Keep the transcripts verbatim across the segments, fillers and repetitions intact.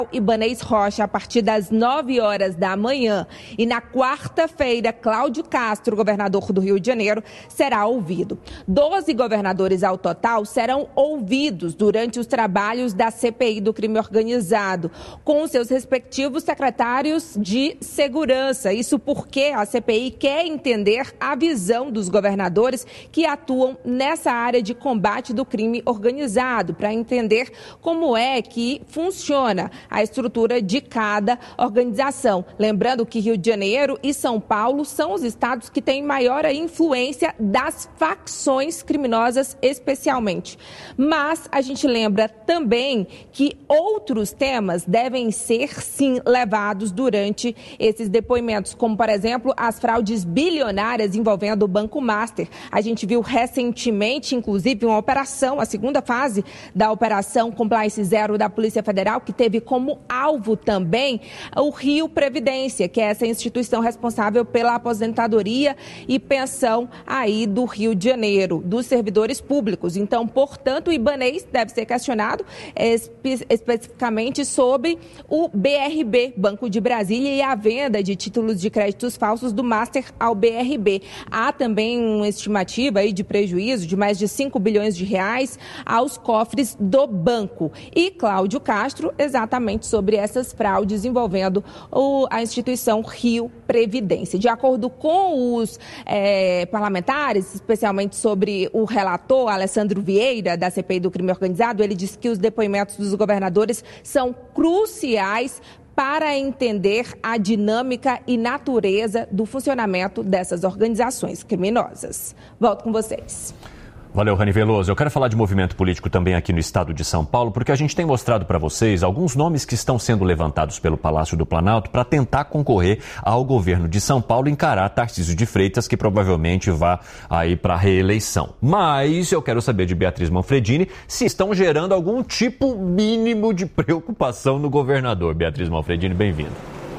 Ibanez Rocha, a partir das nove horas da manhã. E na quarta-feira, Cláudio Castro, governador do Rio de Janeiro, será ouvido. Doze governadores ao total serão ouvidos durante os trabalhos da C P I do crime organizado, com seus respectivos secretários de segurança. Isso porque a C P I quer entender a visão dos governadores que atuam nessa área de combate do crime organizado, para entender como é que funciona a estrutura de cada organização. Lembrando que Rio de Janeiro e São Paulo são os estados que têm maior influência das facções criminosas, especialmente. Mas a gente lembra também que outros temas devem ser, sim, levados durante esses depoimentos, como, por exemplo, as fraudes bilionárias envolvendo o Banco Master. A gente viu recentemente, inclusive, uma operação, a segunda fase da Operação Compliance Zero da Polícia Federal, que teve como como alvo também o Rio Previdência, que é essa instituição responsável pela aposentadoria e pensão aí do Rio de Janeiro, dos servidores públicos. Então, portanto, o Ibanez deve ser questionado espe- especificamente sobre o B R B, Banco de Brasília, e a venda de títulos de créditos falsos do Master ao B R B. Há também uma estimativa aí de prejuízo de mais de cinco bilhões de reais aos cofres do banco. E Cláudio Castro, exatamente sobre essas fraudes envolvendo o, a instituição Rio Previdência. De acordo com os é, parlamentares, especialmente sobre o relator Alessandro Vieira, da C P I do crime organizado, ele disse que os depoimentos dos governadores são cruciais para entender a dinâmica e natureza do funcionamento dessas organizações criminosas. Volto com vocês. Valeu, Rani Veloso. Eu quero falar de movimento político também aqui no estado de São Paulo, porque a gente tem mostrado para vocês alguns nomes que estão sendo levantados pelo Palácio do Planalto para tentar concorrer ao governo de São Paulo e encarar Tarcísio de Freitas, que provavelmente vá aí para a reeleição. Mas eu quero saber de Beatriz Manfredini se estão gerando algum tipo mínimo de preocupação no governador. Beatriz Manfredini, bem-vinda.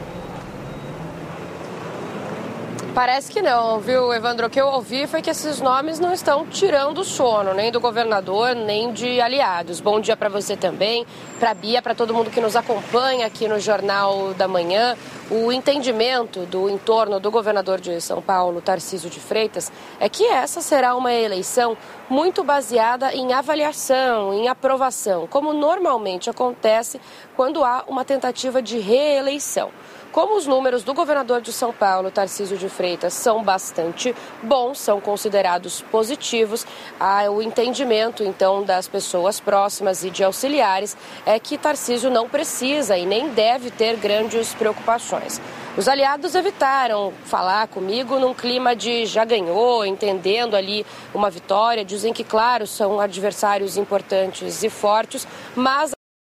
Parece que não, viu, Evandro? O que eu ouvi foi que esses nomes não estão tirando o sono, nem do governador, nem de aliados. Bom dia para você também, para a Bia, para todo mundo que nos acompanha aqui no Jornal da Manhã. O entendimento do entorno do governador de São Paulo, Tarcísio de Freitas, é que essa será uma eleição muito baseada em avaliação, em aprovação, como normalmente acontece quando há uma tentativa de reeleição. Como os números do governador de São Paulo, Tarcísio de Freitas, são bastante bons, são considerados positivos, há o entendimento, então, das pessoas próximas e de auxiliares é que Tarcísio não precisa e nem deve ter grandes preocupações. Os aliados evitaram falar comigo num clima de já ganhou, entendendo ali uma vitória, dizem que, claro, são adversários importantes e fortes, mas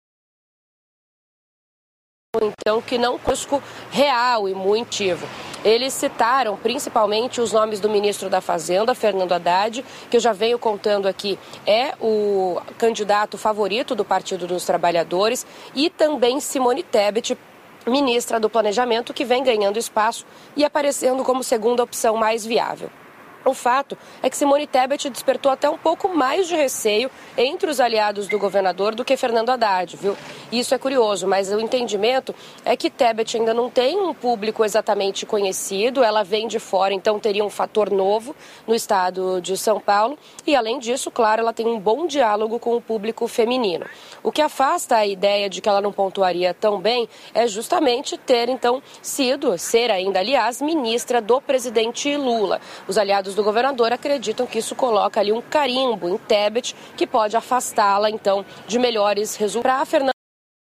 então que não risco real e muito ativo. Eles citaram principalmente os nomes do ministro da Fazenda, Fernando Haddad, que eu já venho contando aqui, é o candidato favorito do Partido dos Trabalhadores, e também Simone Tebet, ministra do Planejamento, que vem ganhando espaço e aparecendo como segunda opção mais viável. O fato é que Simone Tebet despertou até um pouco mais de receio entre os aliados do governador do que Fernando Haddad, viu? Isso é curioso, mas o entendimento é que Tebet ainda não tem um público exatamente conhecido, ela vem de fora, então teria um fator novo no estado de São Paulo e, além disso, claro, ela tem um bom diálogo com o público feminino. O que afasta a ideia de que ela não pontuaria tão bem é justamente ter, então, sido, ser ainda, aliás, ministra do presidente Lula. Os aliados do governador acreditam que isso coloca ali um carimbo em Tebet, que pode afastá-la, então, de melhores resultados. Para a Fernanda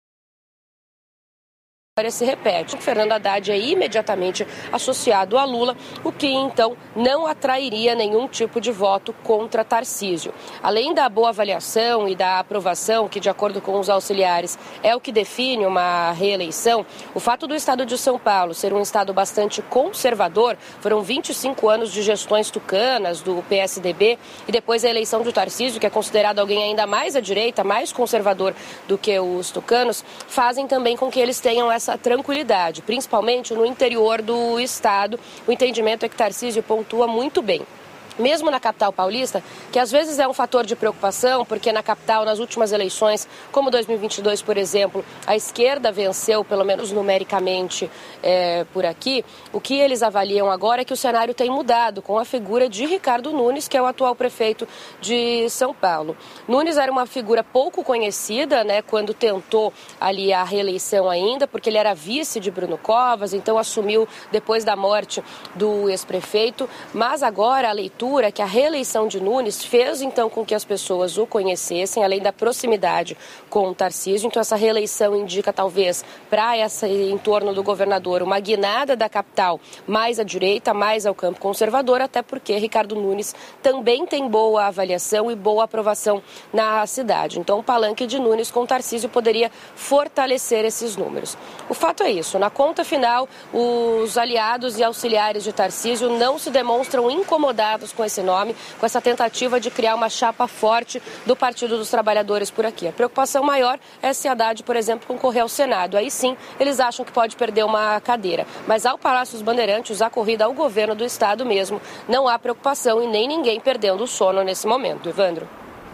se repete. O Fernando Haddad é imediatamente associado a Lula, o que então não atrairia nenhum tipo de voto contra Tarcísio. Além da boa avaliação e da aprovação, que de acordo com os auxiliares é o que define uma reeleição, o fato do estado de São Paulo ser um estado bastante conservador, foram vinte e cinco anos de gestões tucanas do P S D B e depois a eleição de Tarcísio, que é considerado alguém ainda mais à direita, mais conservador do que os tucanos, fazem também com que eles tenham essa essa tranquilidade, principalmente no interior do estado. O entendimento é que Tarcísio pontua muito bem. mesmo na capital paulista, que às vezes é um fator de preocupação, porque na capital, nas últimas eleições, como dois mil e vinte e dois, por exemplo, a esquerda venceu, pelo menos numericamente, é, por aqui. O que eles avaliam agora é que o cenário tem mudado com a figura de Ricardo Nunes, que é o atual prefeito de São Paulo. Nunes era uma figura pouco conhecida, né, quando tentou ali a reeleição ainda, porque ele era vice de Bruno Covas, então assumiu depois da morte do ex-prefeito, mas agora a leitura que a reeleição de Nunes fez então com que as pessoas o conhecessem, além da proximidade com o Tarcísio. Então essa reeleição indica talvez para esse entorno do governador uma guinada da capital mais à direita, mais ao campo conservador, até porque Ricardo Nunes também tem boa avaliação e boa aprovação na cidade. Então o palanque de Nunes com Tarcísio poderia fortalecer esses números. O fato é isso, na conta final, os aliados e auxiliares de Tarcísio não se demonstram incomodados com esse nome, com essa tentativa de criar uma chapa forte do Partido dos Trabalhadores por aqui. A preocupação maior é se Haddad, por exemplo, concorrer ao Senado. Aí sim, eles acham que pode perder uma cadeira. Mas ao Palácio dos Bandeirantes, a corrida ao governo do Estado mesmo, não há preocupação e nem ninguém perdendo o sono nesse momento. Evandro.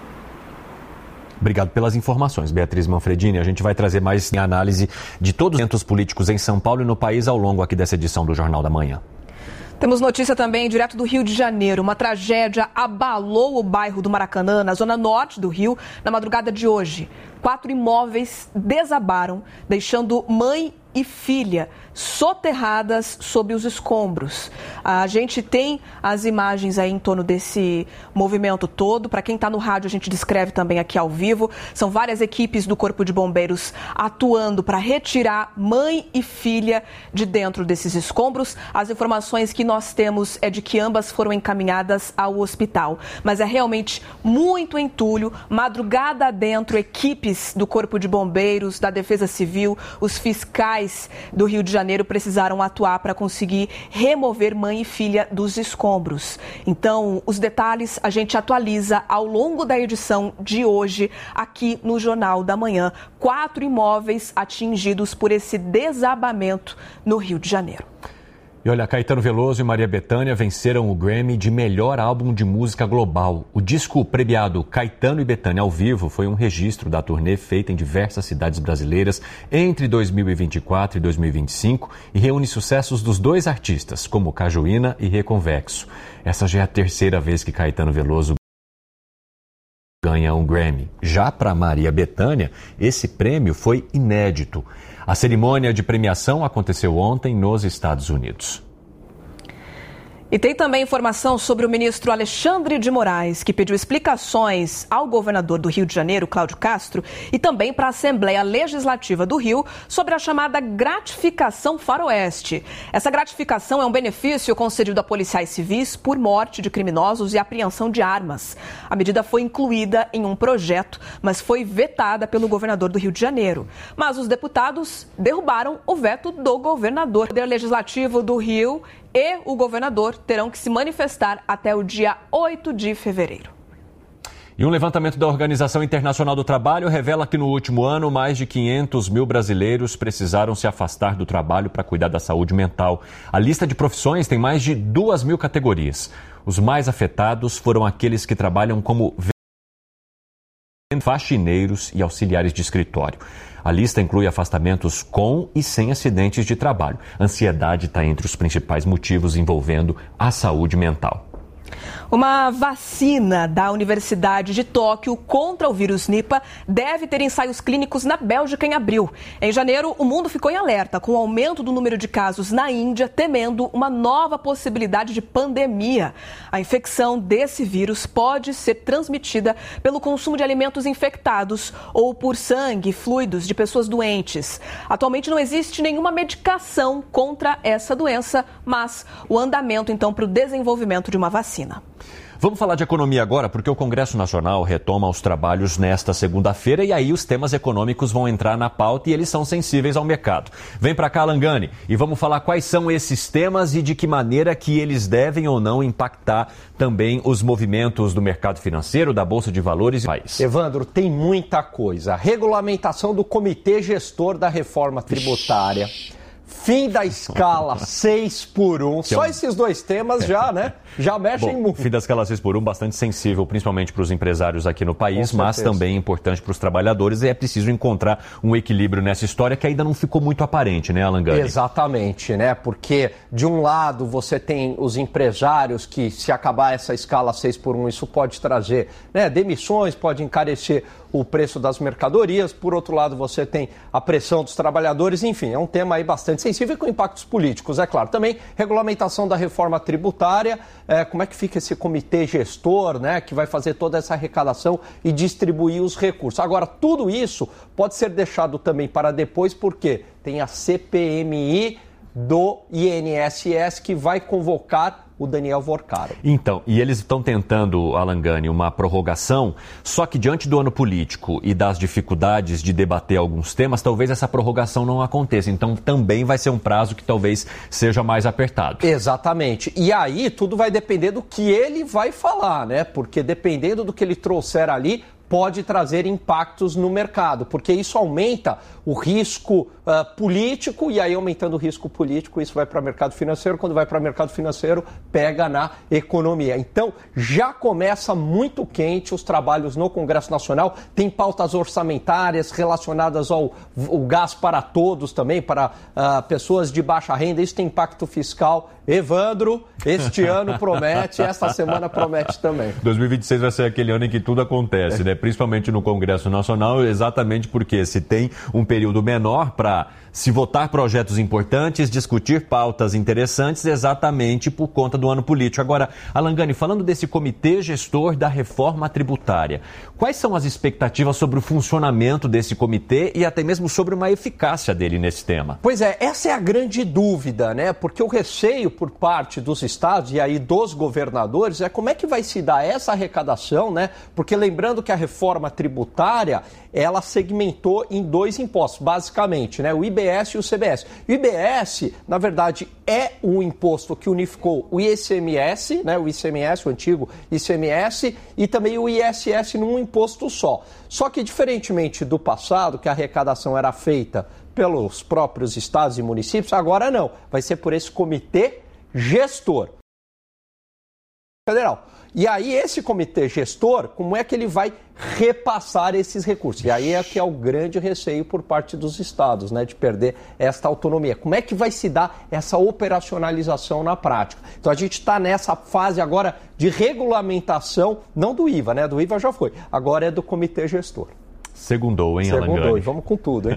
Obrigado pelas informações, Beatriz Manfredini. A gente vai trazer mais análise de todos os eventos políticos em São Paulo e no país ao longo aqui dessa edição do Jornal da Manhã. Temos notícia também direto do Rio de Janeiro. Uma tragédia abalou o bairro do Maracanã, na zona norte do Rio, na madrugada de hoje. Quatro imóveis desabaram, deixando mãe e filha soterradas sob os escombros. A gente tem as imagens aí em torno desse movimento todo. Para quem está no rádio, a gente descreve também aqui ao vivo. São várias equipes do Corpo de Bombeiros atuando para retirar mãe e filha de dentro desses escombros. As informações que nós temos é de que ambas foram encaminhadas ao hospital. Mas é realmente muito entulho. Madrugada adentro, equipes do Corpo de Bombeiros, da Defesa Civil, os fiscais do Rio de Janeiro precisaram atuar para conseguir remover mãe e filha dos escombros. Então, os detalhes a gente atualiza ao longo da edição de hoje aqui no Jornal da Manhã. Quatro imóveis atingidos por esse desabamento no Rio de Janeiro. E olha, Caetano Veloso e Maria Bethânia venceram o Grammy de melhor álbum de música global. O disco premiado Caetano e Bethânia ao vivo foi um registro da turnê feita em diversas cidades brasileiras entre dois mil e vinte e quatro e dois mil e vinte e cinco e reúne sucessos dos dois artistas, como Cajuína e Reconvexo. Essa já é a terceira vez que Caetano Veloso ganha um Grammy. Já para Maria Bethânia, esse prêmio foi inédito. A cerimônia de premiação aconteceu ontem nos Estados Unidos. E tem também informação sobre o ministro Alexandre de Moraes, que pediu explicações ao governador do Rio de Janeiro, Cláudio Castro, e também para a Assembleia Legislativa do Rio sobre a chamada gratificação faroeste. Essa gratificação é um benefício concedido a policiais civis por morte de criminosos e apreensão de armas. A medida foi incluída em um projeto, mas foi vetada pelo governador do Rio de Janeiro. Mas os deputados derrubaram o veto do governador. O Poder Legislativo do Rio e o governador terão que se manifestar até o dia oito de fevereiro. E um levantamento da Organização Internacional do Trabalho revela que no último ano mais de quinhentos mil brasileiros precisaram se afastar do trabalho para cuidar da saúde mental. A lista de profissões tem mais de duas mil categorias. Os mais afetados foram aqueles que trabalham como faxineiros e auxiliares de escritório. A lista inclui afastamentos com e sem acidentes de trabalho. Ansiedade está entre os principais motivos envolvendo a saúde mental. Uma vacina da Universidade de Tóquio contra o vírus Nipah deve ter ensaios clínicos na Bélgica em abril. Em janeiro, o mundo ficou em alerta com o aumento do número de casos na Índia, temendo uma nova possibilidade de pandemia. A infecção desse vírus pode ser transmitida pelo consumo de alimentos infectados ou por sangue e fluidos de pessoas doentes. Atualmente não existe nenhuma medicação contra essa doença, mas o andamento então para o desenvolvimento de uma vacina. Vamos falar de economia agora, porque o Congresso Nacional retoma os trabalhos nesta segunda-feira e aí os temas econômicos vão entrar na pauta e eles são sensíveis ao mercado. Vem para cá, Langani, e vamos falar quais são esses temas e de que maneira que eles devem ou não impactar também os movimentos do mercado financeiro, da Bolsa de Valores e do país. Evandro, tem muita coisa. A regulamentação do Comitê Gestor da Reforma Tributária. Fim da escala seis por um. Só esses dois temas já, né? Já mexem Bom, muito. Fim da escala seis por um, bastante sensível, principalmente para os empresários aqui no país, mas também importante para os trabalhadores. E é preciso encontrar um equilíbrio nessa história que ainda não ficou muito aparente, né, Alan Gani? Exatamente, né? Porque, de um lado, você tem os empresários que, se acabar essa escala seis por um, isso pode trazer, né, demissões, pode encarecer o preço das mercadorias. Por outro lado, você tem a pressão dos trabalhadores. Enfim, é um tema aí bastante sensível e com impactos políticos, é claro. Também regulamentação da reforma tributária, é, como é que fica esse comitê gestor, né, que vai fazer toda essa arrecadação e distribuir os recursos. Agora, tudo isso pode ser deixado também para depois, porque tem a C P M I do I N S S que vai convocar o Daniel Vorcaro. Então, e eles estão tentando, Alan Gani, uma prorrogação, só que diante do ano político e das dificuldades de debater alguns temas, talvez essa prorrogação não aconteça. Então, também vai ser um prazo que talvez seja mais apertado. Exatamente. E aí, tudo vai depender do que ele vai falar, né? Porque dependendo do que ele trouxer ali, pode trazer impactos no mercado, porque isso aumenta o risco uh, político, e aí aumentando o risco político, isso vai para o mercado financeiro, quando vai para o mercado financeiro, pega na economia. Então, já começa muito quente os trabalhos no Congresso Nacional, tem pautas orçamentárias relacionadas ao, ao gás para todos também, para uh, pessoas de baixa renda, isso tem impacto fiscal. Evandro, este ano promete, esta semana promete também. dois mil e vinte e seis vai ser aquele ano em que tudo acontece, né? Principalmente no Congresso Nacional, exatamente porque se tem um período menor para se votar projetos importantes, discutir pautas interessantes, exatamente por conta do ano político. Agora, Alan Gani, falando desse comitê gestor da reforma tributária, quais são as expectativas sobre o funcionamento desse comitê e até mesmo sobre uma eficácia dele nesse tema? Pois é, essa é a grande dúvida, né? Porque o receio por parte dos estados e aí dos governadores é como é que vai se dar essa arrecadação, né? Porque lembrando que a reforma tributária, ela segmentou em dois impostos, basicamente, né? O I B S e o C B S. O I B S, na verdade, é o imposto que unificou o I C M S, né? O I C M S, o antigo I C M S, e também o I S S num imposto só. Só que, diferentemente do passado, que a arrecadação era feita pelos próprios estados e municípios, agora não. Vai ser por esse comitê gestor federal. E aí, esse comitê gestor, como é que ele vai repassar esses recursos? E aí é que é o grande receio por parte dos estados, né, de perder esta autonomia. Como é que vai se dar essa operacionalização na prática? Então, a gente está nessa fase agora de regulamentação, não do I V A, né? Do I V A já foi. Agora é do comitê gestor. Segundou, hein, Alan Gani? Segundou, e vamos com tudo, hein?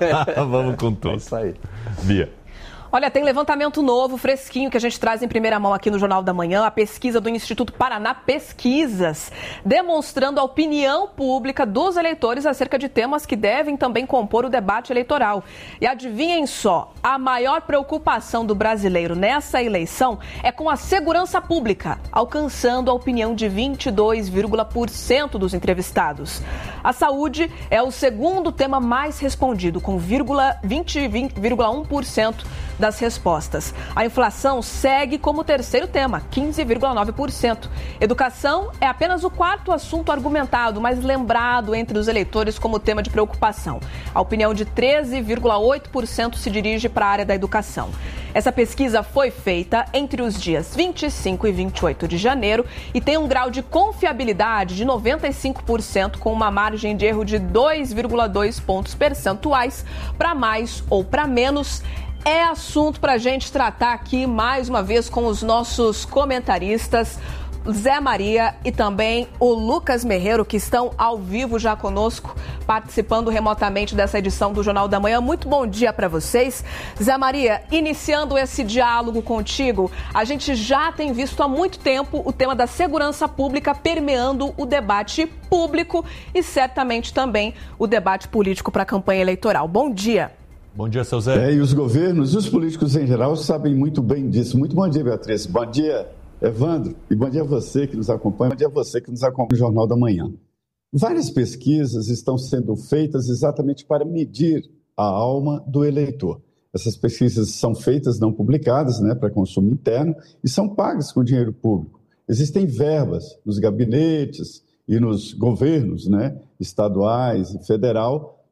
Vamos com tudo. É isso aí. Bia. Olha, tem levantamento novo, fresquinho, que a gente traz em primeira mão aqui no Jornal da Manhã, a pesquisa do Instituto Paraná Pesquisas, demonstrando a opinião pública dos eleitores acerca de temas que devem também compor o debate eleitoral. E adivinhem só, a maior preocupação do brasileiro nessa eleição é com a segurança pública, alcançando a opinião de vinte e dois vírgula um por cento dos entrevistados. A saúde é o segundo tema mais respondido, com vinte vírgula um por cento das respostas. A inflação segue como terceiro tema, quinze vírgula nove por cento. Educação é apenas o quarto assunto argumentado, mas lembrado entre os eleitores como tema de preocupação. A opinião de treze vírgula oito por cento se dirige para a área da educação. Essa pesquisa foi feita entre os dias vinte e cinco e vinte e oito de janeiro e tem um grau de confiabilidade de noventa e cinco por cento, com uma margem de erro de dois vírgula dois pontos percentuais para mais ou para menos. É assunto para a gente tratar aqui mais uma vez com os nossos comentaristas, Zé Maria e também o Lucas Merreiro, que estão ao vivo já conosco, participando remotamente dessa edição do Jornal da Manhã. Muito bom dia para vocês. Zé Maria, iniciando esse diálogo contigo, a gente já tem visto há muito tempo o tema da segurança pública permeando o debate público e certamente também o debate político para a campanha eleitoral. Bom dia. Bom dia, seu Zé. É, e os governos e os políticos em geral sabem muito bem disso. Muito bom dia, Beatriz. Bom dia, Evandro. E bom dia a você que nos acompanha. Bom dia a você que nos acompanha no Jornal da Manhã. Várias pesquisas estão sendo feitas exatamente para medir a alma do eleitor. Essas pesquisas são feitas, não publicadas, né, para consumo interno, e são pagas com dinheiro público. Existem verbas nos gabinetes e nos governos, né, estaduais e federal,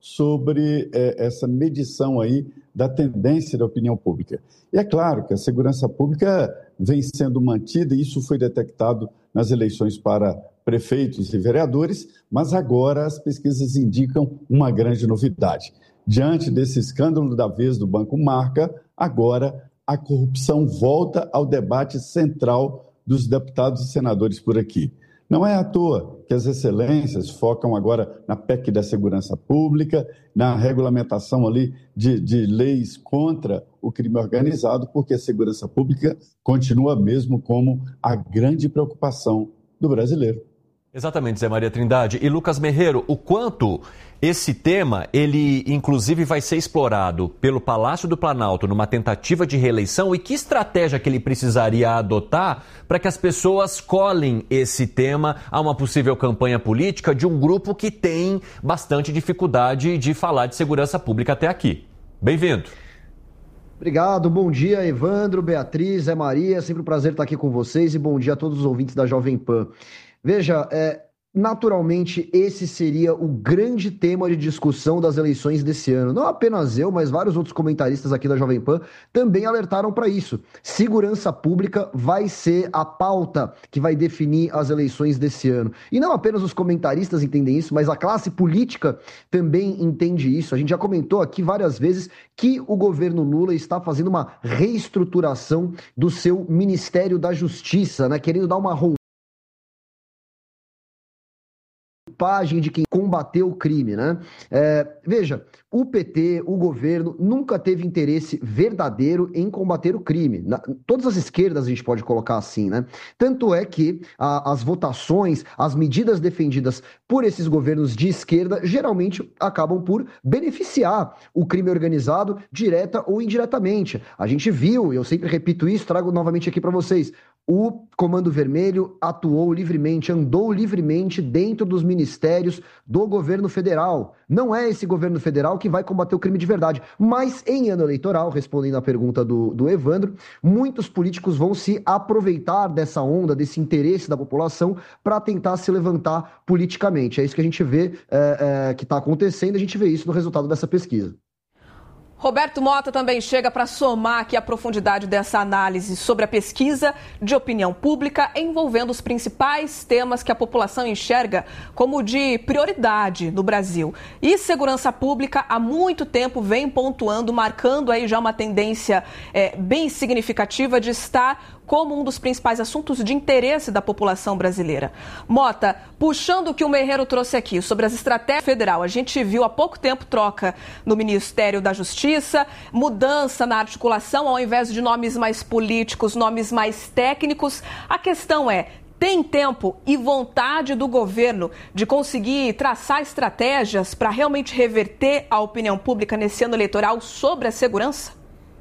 sobre é, essa medição aí da tendência da opinião pública. E é claro que a segurança pública vem sendo mantida, e isso foi detectado nas eleições para prefeitos e vereadores, mas agora as pesquisas indicam uma grande novidade. Diante desse escândalo da vez do Banco Marca, agora a corrupção volta ao debate central dos deputados e senadores por aqui. Não é à toa que as excelências focam agora na P E C da segurança pública, na regulamentação ali de, de leis contra o crime organizado, porque a segurança pública continua mesmo como a grande preocupação do brasileiro. Exatamente, Zé Maria Trindade. E Lucas Merreiro, o quanto esse tema, ele inclusive vai ser explorado pelo Palácio do Planalto numa tentativa de reeleição, e que estratégia que ele precisaria adotar para que as pessoas colhem esse tema a uma possível campanha política de um grupo que tem bastante dificuldade de falar de segurança pública até aqui. Bem-vindo. Obrigado, bom dia Evandro, Beatriz, Zé Maria, sempre um prazer estar aqui com vocês, e bom dia a todos os ouvintes da Jovem Pan. Veja, é, naturalmente esse seria o grande tema de discussão das eleições desse ano. Não apenas eu, mas vários outros comentaristas aqui da Jovem Pan também alertaram para isso. Segurança pública vai ser a pauta que vai definir as eleições desse ano. E não apenas os comentaristas entendem isso, mas a classe política também entende isso. A gente já comentou aqui várias vezes que o governo Lula está fazendo uma reestruturação do seu Ministério da Justiça, né, querendo dar uma roupagem de quem combateu o crime, né? É, veja, o P T, o governo, nunca teve interesse verdadeiro em combater o crime. Na, todas as esquerdas a gente pode colocar assim, né? Tanto é que a, as votações, as medidas defendidas por esses governos de esquerda, geralmente acabam por beneficiar o crime organizado, direta ou indiretamente. A gente viu, eu sempre repito isso, trago novamente aqui para vocês, o Comando Vermelho atuou livremente, andou livremente dentro dos ministérios do governo federal. Não é esse governo federal que vai combater o crime de verdade. Mas em ano eleitoral, respondendo à pergunta do, do Evandro, muitos políticos vão se aproveitar dessa onda, desse interesse da população para tentar se levantar politicamente. É isso que a gente vê é, é, que está acontecendo, a gente vê isso no resultado dessa pesquisa. Roberto Mota também chega para somar aqui a profundidade dessa análise sobre a pesquisa de opinião pública envolvendo os principais temas que a população enxerga como de prioridade no Brasil. E segurança pública há muito tempo vem pontuando, marcando aí já uma tendência é, bem significativa de estar como um dos principais assuntos de interesse da população brasileira. Mota, puxando o que o Merreiro trouxe aqui sobre as estratégias federal, a gente viu há pouco tempo troca no Ministério da Justiça, mudança na articulação, ao invés de nomes mais políticos, nomes mais técnicos. A questão é, tem tempo e vontade do governo de conseguir traçar estratégias para realmente reverter a opinião pública nesse ano eleitoral sobre a segurança?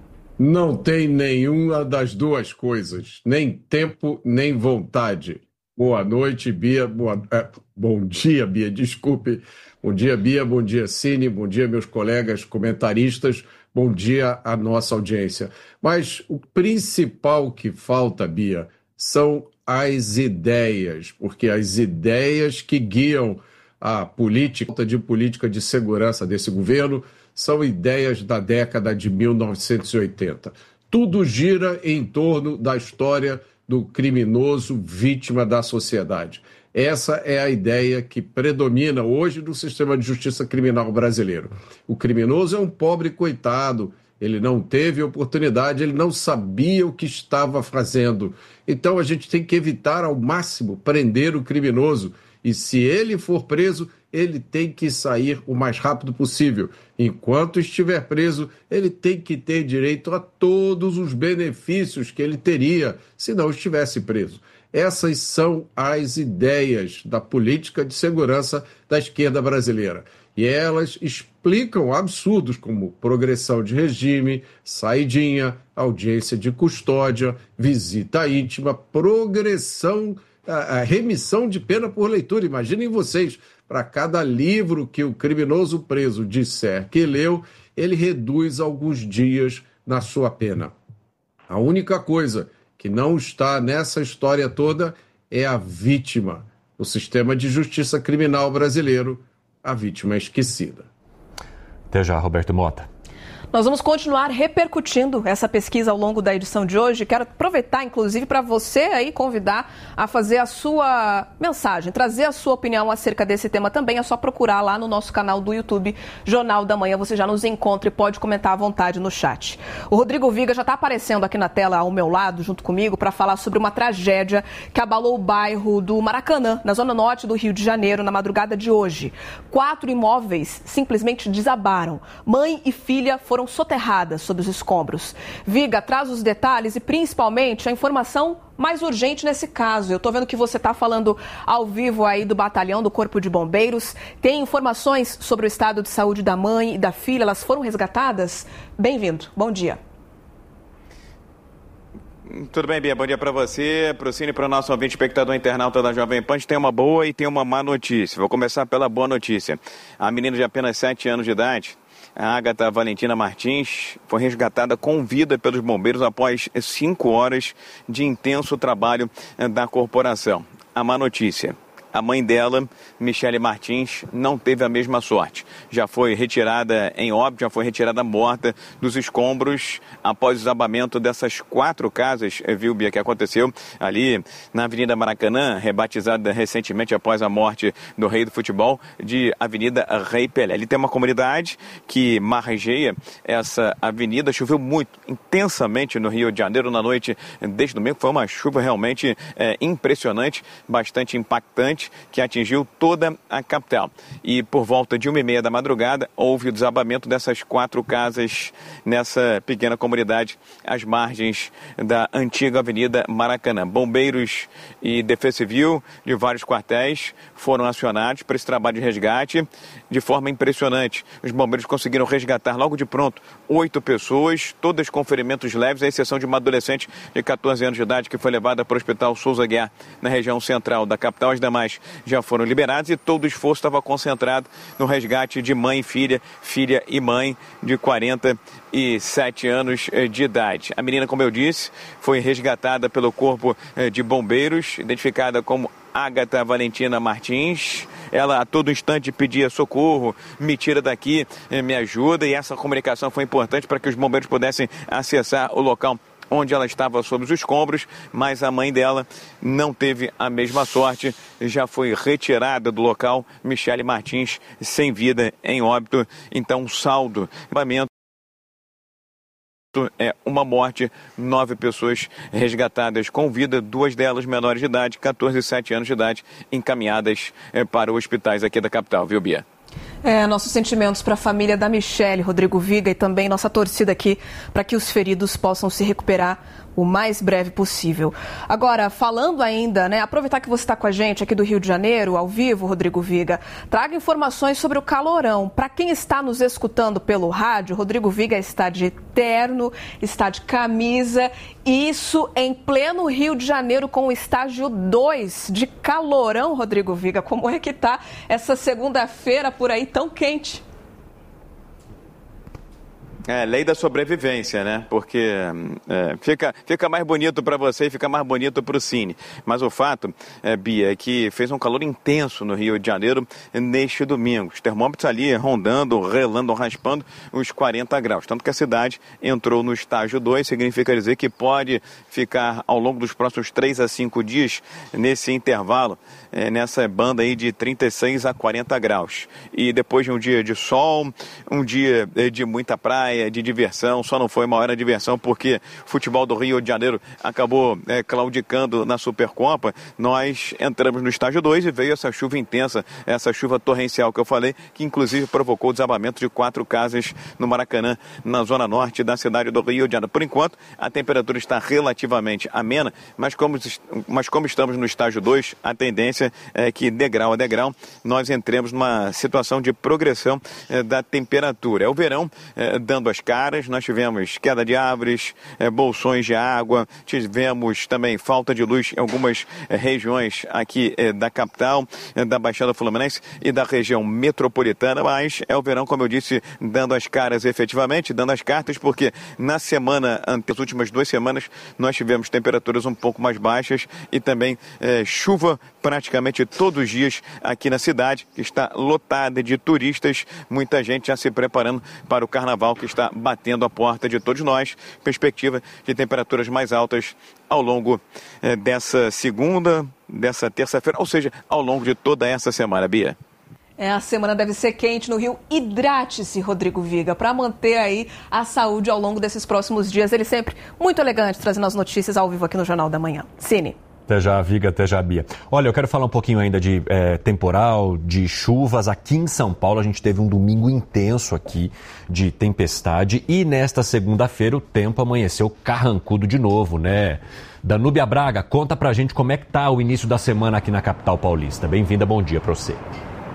Não tem nenhuma das duas coisas, nem tempo, nem vontade. Boa noite, Bia. Boa... É, bom dia, Bia, desculpe. Bom dia, Bia. Bom dia, Cine. Bom dia, meus colegas comentaristas. Bom dia à nossa audiência. Mas o principal que falta, Bia, são as ideias, porque as ideias que guiam a política de política de segurança desse governo são ideias da década de mil novecentos e oitenta. Tudo gira em torno da história do criminoso vítima da sociedade. Essa é a ideia que predomina hoje no sistema de justiça criminal brasileiro. O criminoso é um pobre coitado, ele não teve oportunidade, ele não sabia o que estava fazendo. Então a gente tem que evitar ao máximo prender o criminoso. E se ele for preso, ele tem que sair o mais rápido possível. Enquanto estiver preso, ele tem que ter direito a todos os benefícios que ele teria se não estivesse preso. Essas são as ideias da política de segurança da esquerda brasileira. E elas explicam absurdos como progressão de regime, saidinha, audiência de custódia, visita íntima, progressão, a, a remissão de pena por leitura. Imaginem vocês, para cada livro que o criminoso preso disser que leu, ele reduz alguns dias na sua pena. A única coisa que não está nessa história toda é a vítima. O sistema de justiça criminal brasileiro, a vítima é esquecida. Até já, Roberto Mota. Nós vamos continuar repercutindo essa pesquisa ao longo da edição de hoje. Quero aproveitar, inclusive, para você aí convidar a fazer a sua mensagem, trazer a sua opinião acerca desse tema também. É só procurar lá no nosso canal do YouTube, Jornal da Manhã. Você já nos encontra e pode comentar à vontade no chat. O Rodrigo Viga já está aparecendo aqui na tela ao meu lado, junto comigo, para falar sobre uma tragédia que abalou o bairro do Maracanã, na zona norte do Rio de Janeiro, na madrugada de hoje. Quatro imóveis simplesmente desabaram. Mãe e filha foram soterradas sob os escombros. Viga, traz os detalhes e principalmente a informação mais urgente nesse caso. Eu estou vendo que você está falando ao vivo aí do batalhão do Corpo de Bombeiros. Tem informações sobre o estado de saúde da mãe e da filha? Elas foram resgatadas? Bem-vindo. Bom dia. Tudo bem, Bia? Bom dia para você, para o Cine, para o nosso ouvinte espectador internauta da Jovem Pan. Tem uma boa e tem uma má notícia. Vou começar pela boa notícia. A menina de apenas sete anos de idade, a Ágata Valentina Martins, foi resgatada com vida pelos bombeiros após cinco horas de intenso trabalho da corporação. A má notícia: a mãe dela, Michele Martins, não teve a mesma sorte. Já foi retirada em óbito, já foi retirada morta dos escombros após o desabamento dessas quatro casas, viu, Bia, que aconteceu ali na Avenida Maracanã, rebatizada recentemente após a morte do rei do futebol, de Avenida Rei Pelé. Ali tem uma comunidade que margeia essa avenida. Choveu muito, intensamente no Rio de Janeiro na noite deste domingo. Foi uma chuva realmente é, impressionante, bastante impactante, que atingiu toda a capital. E por volta de uma e meia da madrugada, houve o desabamento dessas quatro casas nessa pequena comunidade, às margens da antiga Avenida Maracanã. Bombeiros e Defesa Civil de vários quartéis foram acionados para esse trabalho de resgate de forma impressionante. Os bombeiros conseguiram resgatar logo de pronto oito pessoas, todas com ferimentos leves, à exceção de uma adolescente de catorze anos de idade que foi levada para o Hospital Souza Guiar, na região central da capital. As demais já foram liberados e todo o esforço estava concentrado no resgate de mãe e filha, filha e mãe de quarenta e sete anos de idade. A menina, como eu disse, foi resgatada pelo Corpo de Bombeiros, identificada como Ágata Valentina Martins. Ela a todo instante pedia socorro, me tira daqui, me ajuda, e essa comunicação foi importante para que os bombeiros pudessem acessar o local onde ela estava sob os escombros, mas a mãe dela não teve a mesma sorte, já foi retirada do local. Michele Martins sem vida, em óbito. Então, saldo é uma morte, nove pessoas resgatadas com vida, duas delas menores de idade, catorze e sete anos de idade, encaminhadas para hospitais aqui da capital, viu, Bia? É, nossos sentimentos para a família da Michele, Rodrigo Viga, e também nossa torcida aqui para que os feridos possam se recuperar o mais breve possível. Agora, falando ainda, né, aproveitar que você está com a gente aqui do Rio de Janeiro, ao vivo, Rodrigo Viga, traga informações sobre o calorão. Para quem está nos escutando pelo rádio, Rodrigo Viga está de terno, está de camisa, isso em pleno Rio de Janeiro com o estágio dois de calorão, Rodrigo Viga. Como é que está essa segunda-feira por aí tão quente? É, lei da sobrevivência, né? Porque é, fica, fica mais bonito para você e fica mais bonito para o Cine. Mas o fato, é, Bia, é que fez um calor intenso no Rio de Janeiro neste domingo. Os termômetros ali rondando, relando, raspando os quarenta graus. Tanto que a cidade entrou no estágio dois, significa dizer que pode ficar ao longo dos próximos três a cinco dias nesse intervalo, é, nessa banda aí de trinta e seis a quarenta graus. E depois de um dia de sol, um dia de muita praia, de diversão, só não foi uma hora de diversão porque o futebol do Rio de Janeiro acabou é, claudicando na Supercopa. Nós entramos no estágio dois e veio essa chuva intensa, essa chuva torrencial que eu falei, que inclusive provocou o desabamento de quatro casas no Maracanã, na zona norte da cidade do Rio de Janeiro. Por enquanto, a temperatura está relativamente amena, mas como, mas como estamos no estágio dois, a tendência é que degrau a degrau nós entremos numa situação de progressão é, da temperatura. É o verão é, dando dando as caras. Nós tivemos queda de árvores, é, bolsões de água, tivemos também falta de luz em algumas é, regiões aqui é, da capital, é, da Baixada Fluminense e da região metropolitana, mas é o verão, como eu disse, dando as caras efetivamente, dando as cartas, porque na semana, as últimas duas semanas, nós tivemos temperaturas um pouco mais baixas e também é, chuva praticamente todos os dias aqui na cidade, que está lotada de turistas, muita gente já se preparando para o carnaval que está batendo a porta de todos nós, perspectiva de temperaturas mais altas ao longo é, dessa segunda, dessa terça-feira, ou seja, ao longo de toda essa semana, Bia. É, a semana deve ser quente no Rio. Hidrate-se, Rodrigo Viga, para manter aí a saúde ao longo desses próximos dias. Ele sempre muito elegante, trazendo as notícias ao vivo aqui no Jornal da Manhã. Cine. Até já, Viga, até já, Bia. Olha, eu quero falar um pouquinho ainda de é, temporal, de chuvas. Aqui em São Paulo, a gente teve um domingo intenso aqui de tempestade e nesta segunda-feira o tempo amanheceu carrancudo de novo, né? Danúbia Braga, conta pra gente como é que tá o início da semana aqui na capital paulista. Bem-vinda, bom dia pra você.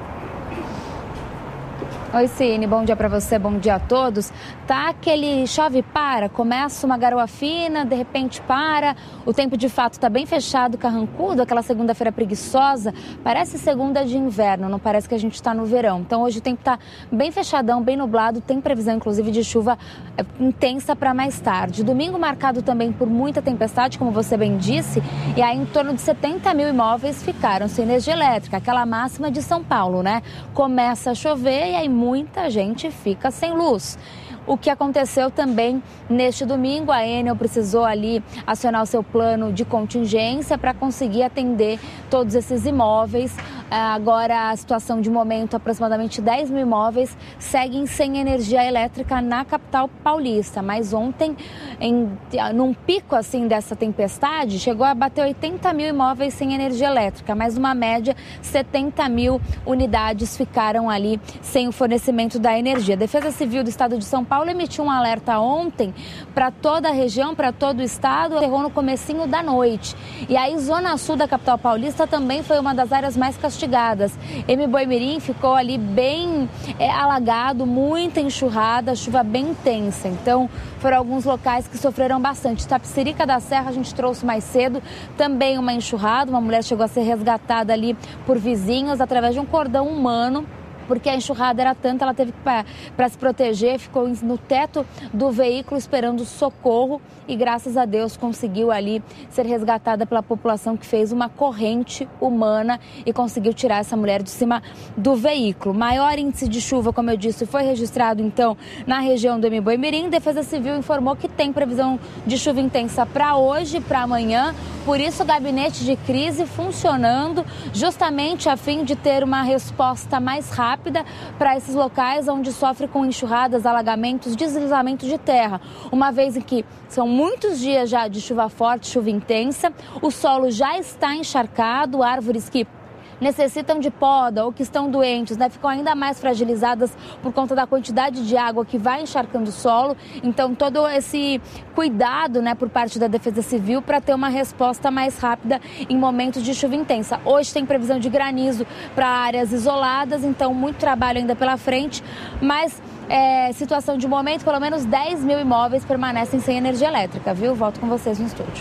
Oi, Cine, bom dia para você, bom dia a todos. Tá aquele chove e para, começa uma garoa fina, de repente para, o tempo de fato tá bem fechado, carrancudo, aquela segunda-feira preguiçosa, parece segunda de inverno, não parece que a gente tá no verão. Então hoje o tempo tá bem fechadão, bem nublado, tem previsão inclusive de chuva intensa para mais tarde. Domingo marcado também por muita tempestade, como você bem disse, e aí em torno de setenta mil imóveis ficaram sem energia elétrica, aquela máxima de São Paulo, né? Começa a chover e aí muita gente fica sem luz. O que aconteceu também neste domingo, a Enel precisou ali acionar o seu plano de contingência para conseguir atender todos esses imóveis. Agora a situação de momento, aproximadamente dez mil imóveis seguem sem energia elétrica na capital paulista. Mas ontem, em, num pico assim dessa tempestade, chegou a bater oitenta mil imóveis sem energia elétrica, mas uma média setenta mil unidades ficaram ali sem o fornecimento da energia. A Defesa Civil do Estado de São Paulo emitiu um alerta ontem para toda a região, para todo o estado, errou no comecinho da noite. E aí, Zona Sul da capital paulista também foi uma das áreas mais castigadas. Embu-Mirim ficou ali bem é, alagado, muita enxurrada, chuva bem intensa. Então, foram alguns locais que sofreram bastante. Tapicerica da Serra a gente trouxe mais cedo, também uma enxurrada, uma mulher chegou a ser resgatada ali por vizinhos através de um cordão humano, porque a enxurrada era tanta, ela teve que, para se proteger, ficou no teto do veículo esperando socorro e, graças a Deus, conseguiu ali ser resgatada pela população que fez uma corrente humana e conseguiu tirar essa mulher de cima do veículo. Maior índice de chuva, como eu disse, foi registrado, então, na região do Embu-Mirim. Defesa Civil informou que tem previsão de chuva intensa para hoje e para amanhã, por isso o gabinete de crise funcionando justamente a fim de ter uma resposta mais rápida para esses locais onde sofre com enxurradas, alagamentos, deslizamento de terra. Uma vez em que são muitos dias já de chuva forte, chuva intensa, o solo já está encharcado, árvores que necessitam de poda ou que estão doentes, né, ficam ainda mais fragilizadas por conta da quantidade de água que vai encharcando o solo. Então, todo esse cuidado, né, por parte da Defesa Civil para ter uma resposta mais rápida em momentos de chuva intensa. Hoje tem previsão de granizo para áreas isoladas, então muito trabalho ainda pela frente, mas é, situação de momento, pelo menos dez mil imóveis permanecem sem energia elétrica, viu? Volto com vocês no estúdio.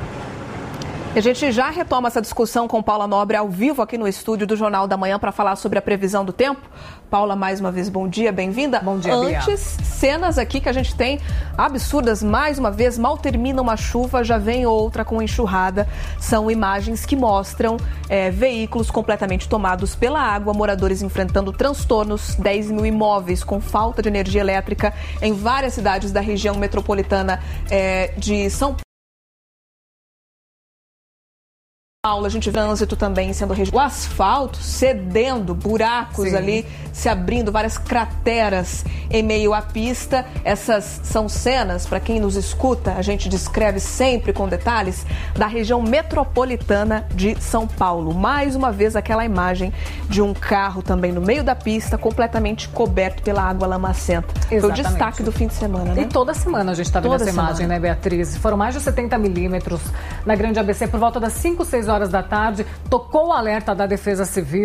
A gente já retoma essa discussão com Paula Nobre ao vivo aqui no estúdio do Jornal da Manhã para falar sobre a previsão do tempo. Paula, mais uma vez, bom dia, bem-vinda. Bom dia, Antes, Bia. Cenas aqui que a gente tem absurdas, mais uma vez, mal termina uma chuva, já vem outra com enxurrada. São imagens que mostram é, veículos completamente tomados pela água, moradores enfrentando transtornos, dez mil imóveis com falta de energia elétrica em várias cidades da região metropolitana é, de São Paulo. A gente vê o trânsito também sendo registrado. O asfalto cedendo, buracos Sim. ali, se abrindo, várias crateras em meio à pista. Essas são cenas, para quem nos escuta, a gente descreve sempre com detalhes, da região metropolitana de São Paulo. Mais uma vez, aquela imagem de um carro também no meio da pista, completamente coberto pela água lamacenta. Exatamente. Foi o destaque do fim de semana, né? E toda semana a gente está vendo toda essa semana. imagem, né, Beatriz? Foram mais de setenta milímetros na Grande A B C por volta das cinco, seis horas da tarde. Tocou o alerta da Defesa Civil.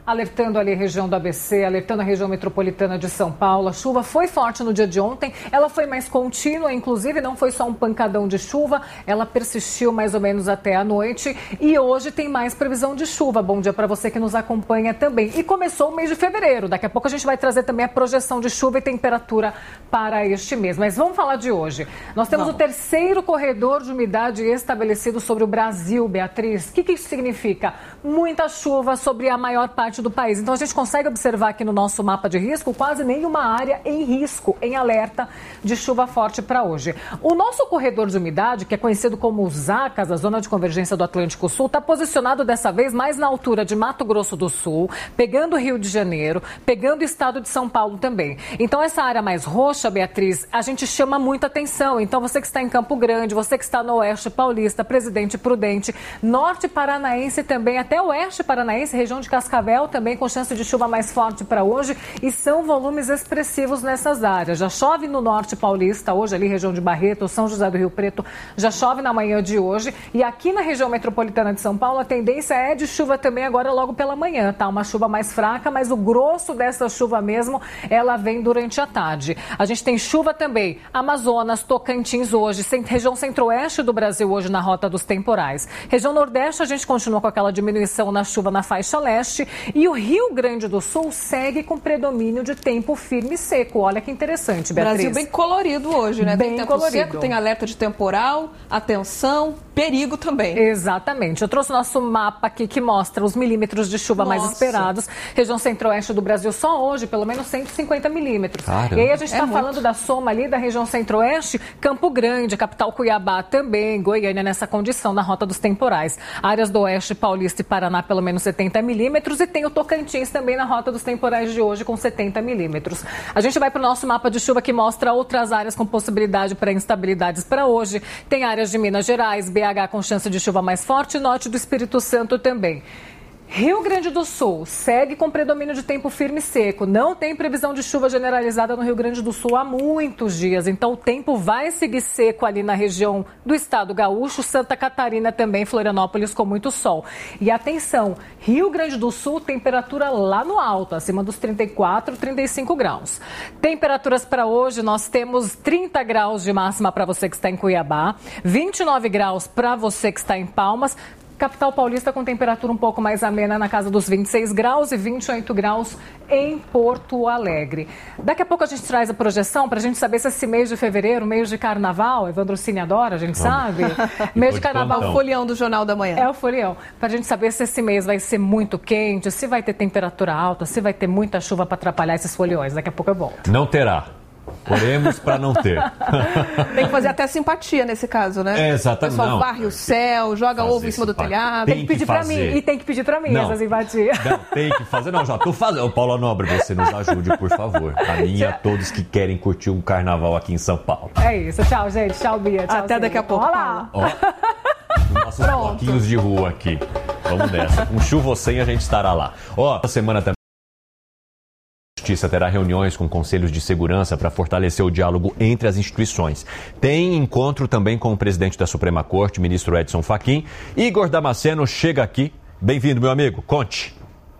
alertando ali a região do A B C, alertando a região metropolitana de São Paulo. A chuva foi forte no dia de ontem, ela foi mais contínua, inclusive não foi só um pancadão de chuva, ela persistiu mais ou menos até a noite e hoje tem mais previsão de chuva. Bom dia para você que nos acompanha também. E começou o mês de fevereiro, daqui a pouco a gente vai trazer também a projeção de chuva e temperatura para este mês. Mas vamos falar de hoje. Nós temos vamos. o terceiro corredor de umidade estabelecido sobre o Brasil, Beatriz. O que, que isso significa? Muita chuva sobre a maior parte do país. Então a gente consegue observar aqui no nosso mapa de risco quase nenhuma área em risco, em alerta de chuva forte para hoje. O nosso corredor de umidade, que é conhecido como ZACAS, a Zona de Convergência do Atlântico Sul, está posicionado dessa vez mais na altura de Mato Grosso do Sul, pegando o Rio de Janeiro, pegando o estado de São Paulo também. Então essa área mais roxa, Beatriz, a gente chama muita atenção. Então você que está em Campo Grande, você que está no Oeste Paulista, Presidente Prudente, Norte Paranaense também, até Oeste Paranaense, região de Cascavel também com chance de chuva mais forte para hoje e são volumes expressivos nessas áreas. Já chove no Norte Paulista, hoje ali região de Barreto, São José do Rio Preto, já chove na manhã de hoje e aqui na região metropolitana de São Paulo a tendência é de chuva também agora logo pela manhã, tá? Uma chuva mais fraca, mas o grosso dessa chuva mesmo, ela vem durante a tarde. A gente tem chuva também, Amazonas, Tocantins hoje, região centro-oeste do Brasil hoje na rota dos temporais. Região nordeste a gente continua com aquela diminuição na chuva na faixa leste e o Rio Grande do Sul segue com predomínio de tempo firme e seco. Olha que interessante, Beatriz. Brasil bem colorido hoje, né? Bem tem tempo colorido. Seco, tem alerta de temporal, atenção, perigo também. Exatamente. Eu trouxe o nosso mapa aqui que mostra os milímetros de chuva Nossa. mais esperados. Região centro-oeste do Brasil só hoje, pelo menos cento e cinquenta milímetros. Caramba. E aí a gente está é falando da soma ali da região centro-oeste, Campo Grande, capital Cuiabá também, Goiânia nessa condição na rota dos temporais. Áreas do Oeste, Paulista e Paraná pelo menos setenta milímetros e tem o Tocantins também na rota dos temporais de hoje com setenta milímetros. A gente vai para o nosso mapa de chuva que mostra outras áreas com possibilidade para instabilidades para hoje. Tem áreas de Minas Gerais, B H com chance de chuva mais forte e norte do Espírito Santo também. Rio Grande do Sul segue com predomínio de tempo firme e seco. Não tem previsão de chuva generalizada no Rio Grande do Sul há muitos dias. Então o tempo vai seguir seco ali na região do estado gaúcho, Santa Catarina também, Florianópolis com muito sol. E atenção, Rio Grande do Sul, temperatura lá no alto, acima dos trinta e quatro, trinta e cinco graus. Temperaturas para hoje, nós temos trinta graus de máxima para você que está em Cuiabá, vinte e nove graus para você que está em Palmas, capital paulista com temperatura um pouco mais amena na casa dos vinte e seis graus e vinte e oito graus em Porto Alegre. Daqui a pouco a gente traz a projeção para a gente saber se esse mês de fevereiro, mês de carnaval, Evandro Cine adora, a gente sabe. Mês de carnaval, o folião do Jornal da Manhã. É o folião. Para a gente saber se esse mês vai ser muito quente, se vai ter temperatura alta, se vai ter muita chuva para atrapalhar esses foliões. Daqui a pouco eu volto. Não terá. Oremos para não ter. Tem que fazer até simpatia nesse caso, né? É, exatamente. O pessoal não. varre o céu, joga fazer ovo em cima do simpatia. telhado. Tem que pedir para mim. E tem que pedir para mim não. essa simpatia. Não, tem que fazer. Não, já tô fazendo. Paula Nobre, você nos ajude, por favor. A mim e a todos que querem curtir um carnaval aqui em São Paulo. É isso. Tchau, gente. Tchau, Bia. Tchau, até Cine. daqui a pouco. Olha lá. Ó, nossos bloquinhos de rua aqui. Vamos nessa. Com chuva ou sem, a gente estará lá. Ó, essa semana também. A Justiça terá reuniões com conselhos de segurança para fortalecer o diálogo entre as instituições. Tem encontro também com o presidente da Suprema Corte, ministro Edson Fachin. Igor Damasceno chega aqui. Bem-vindo, meu amigo. Conte.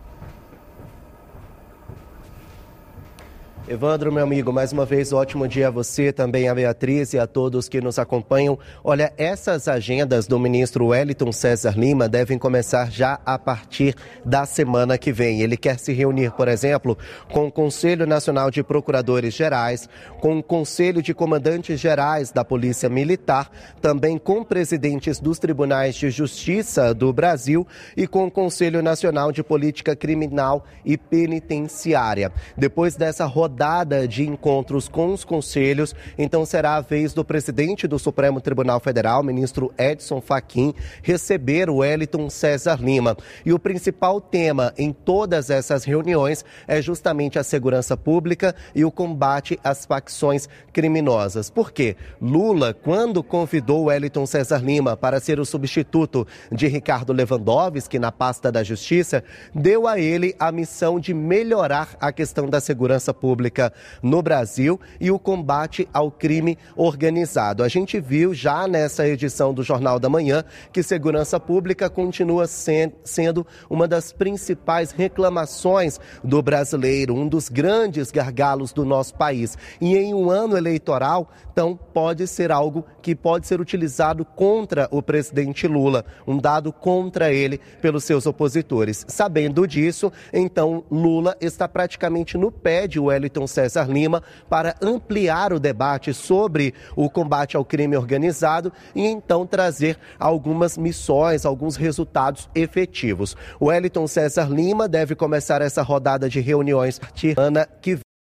Evandro, meu amigo, mais uma vez, ótimo dia a você, também a Beatriz e a todos que nos acompanham. Olha, essas agendas do ministro Wellington César Lima devem começar já a partir da semana que vem. Ele quer se reunir, por exemplo, com o Conselho Nacional de Procuradores Gerais, com o Conselho de Comandantes Gerais da Polícia Militar, também com presidentes dos Tribunais de Justiça do Brasil e com o Conselho Nacional de Política Criminal e Penitenciária. Depois dessa rodada Dada de encontros com os conselhos, então será a vez do presidente do Supremo Tribunal Federal, ministro Edson Fachin, receber o Wellington César Lima. E o principal tema em todas essas reuniões é justamente a segurança pública e o combate às facções criminosas. Por quê? Lula, quando convidou o Wellington César Lima para ser o substituto de Ricardo Lewandowski na pasta da Justiça, deu a ele a missão de melhorar a questão da segurança pública Pública no Brasil e o combate ao crime organizado. A gente viu já nessa edição do Jornal da Manhã que segurança pública continua sendo uma das principais reclamações do brasileiro, um dos grandes gargalos do nosso país. E em um ano eleitoral, então, pode ser algo que pode ser utilizado contra o presidente Lula, um dado contra ele pelos seus opositores. Sabendo disso, então, Lula está praticamente no pé de Wellington César Lima para ampliar o debate sobre o combate ao crime organizado e então trazer algumas missões, alguns resultados efetivos. O Wellington César Lima deve começar essa rodada de reuniões ano que vem.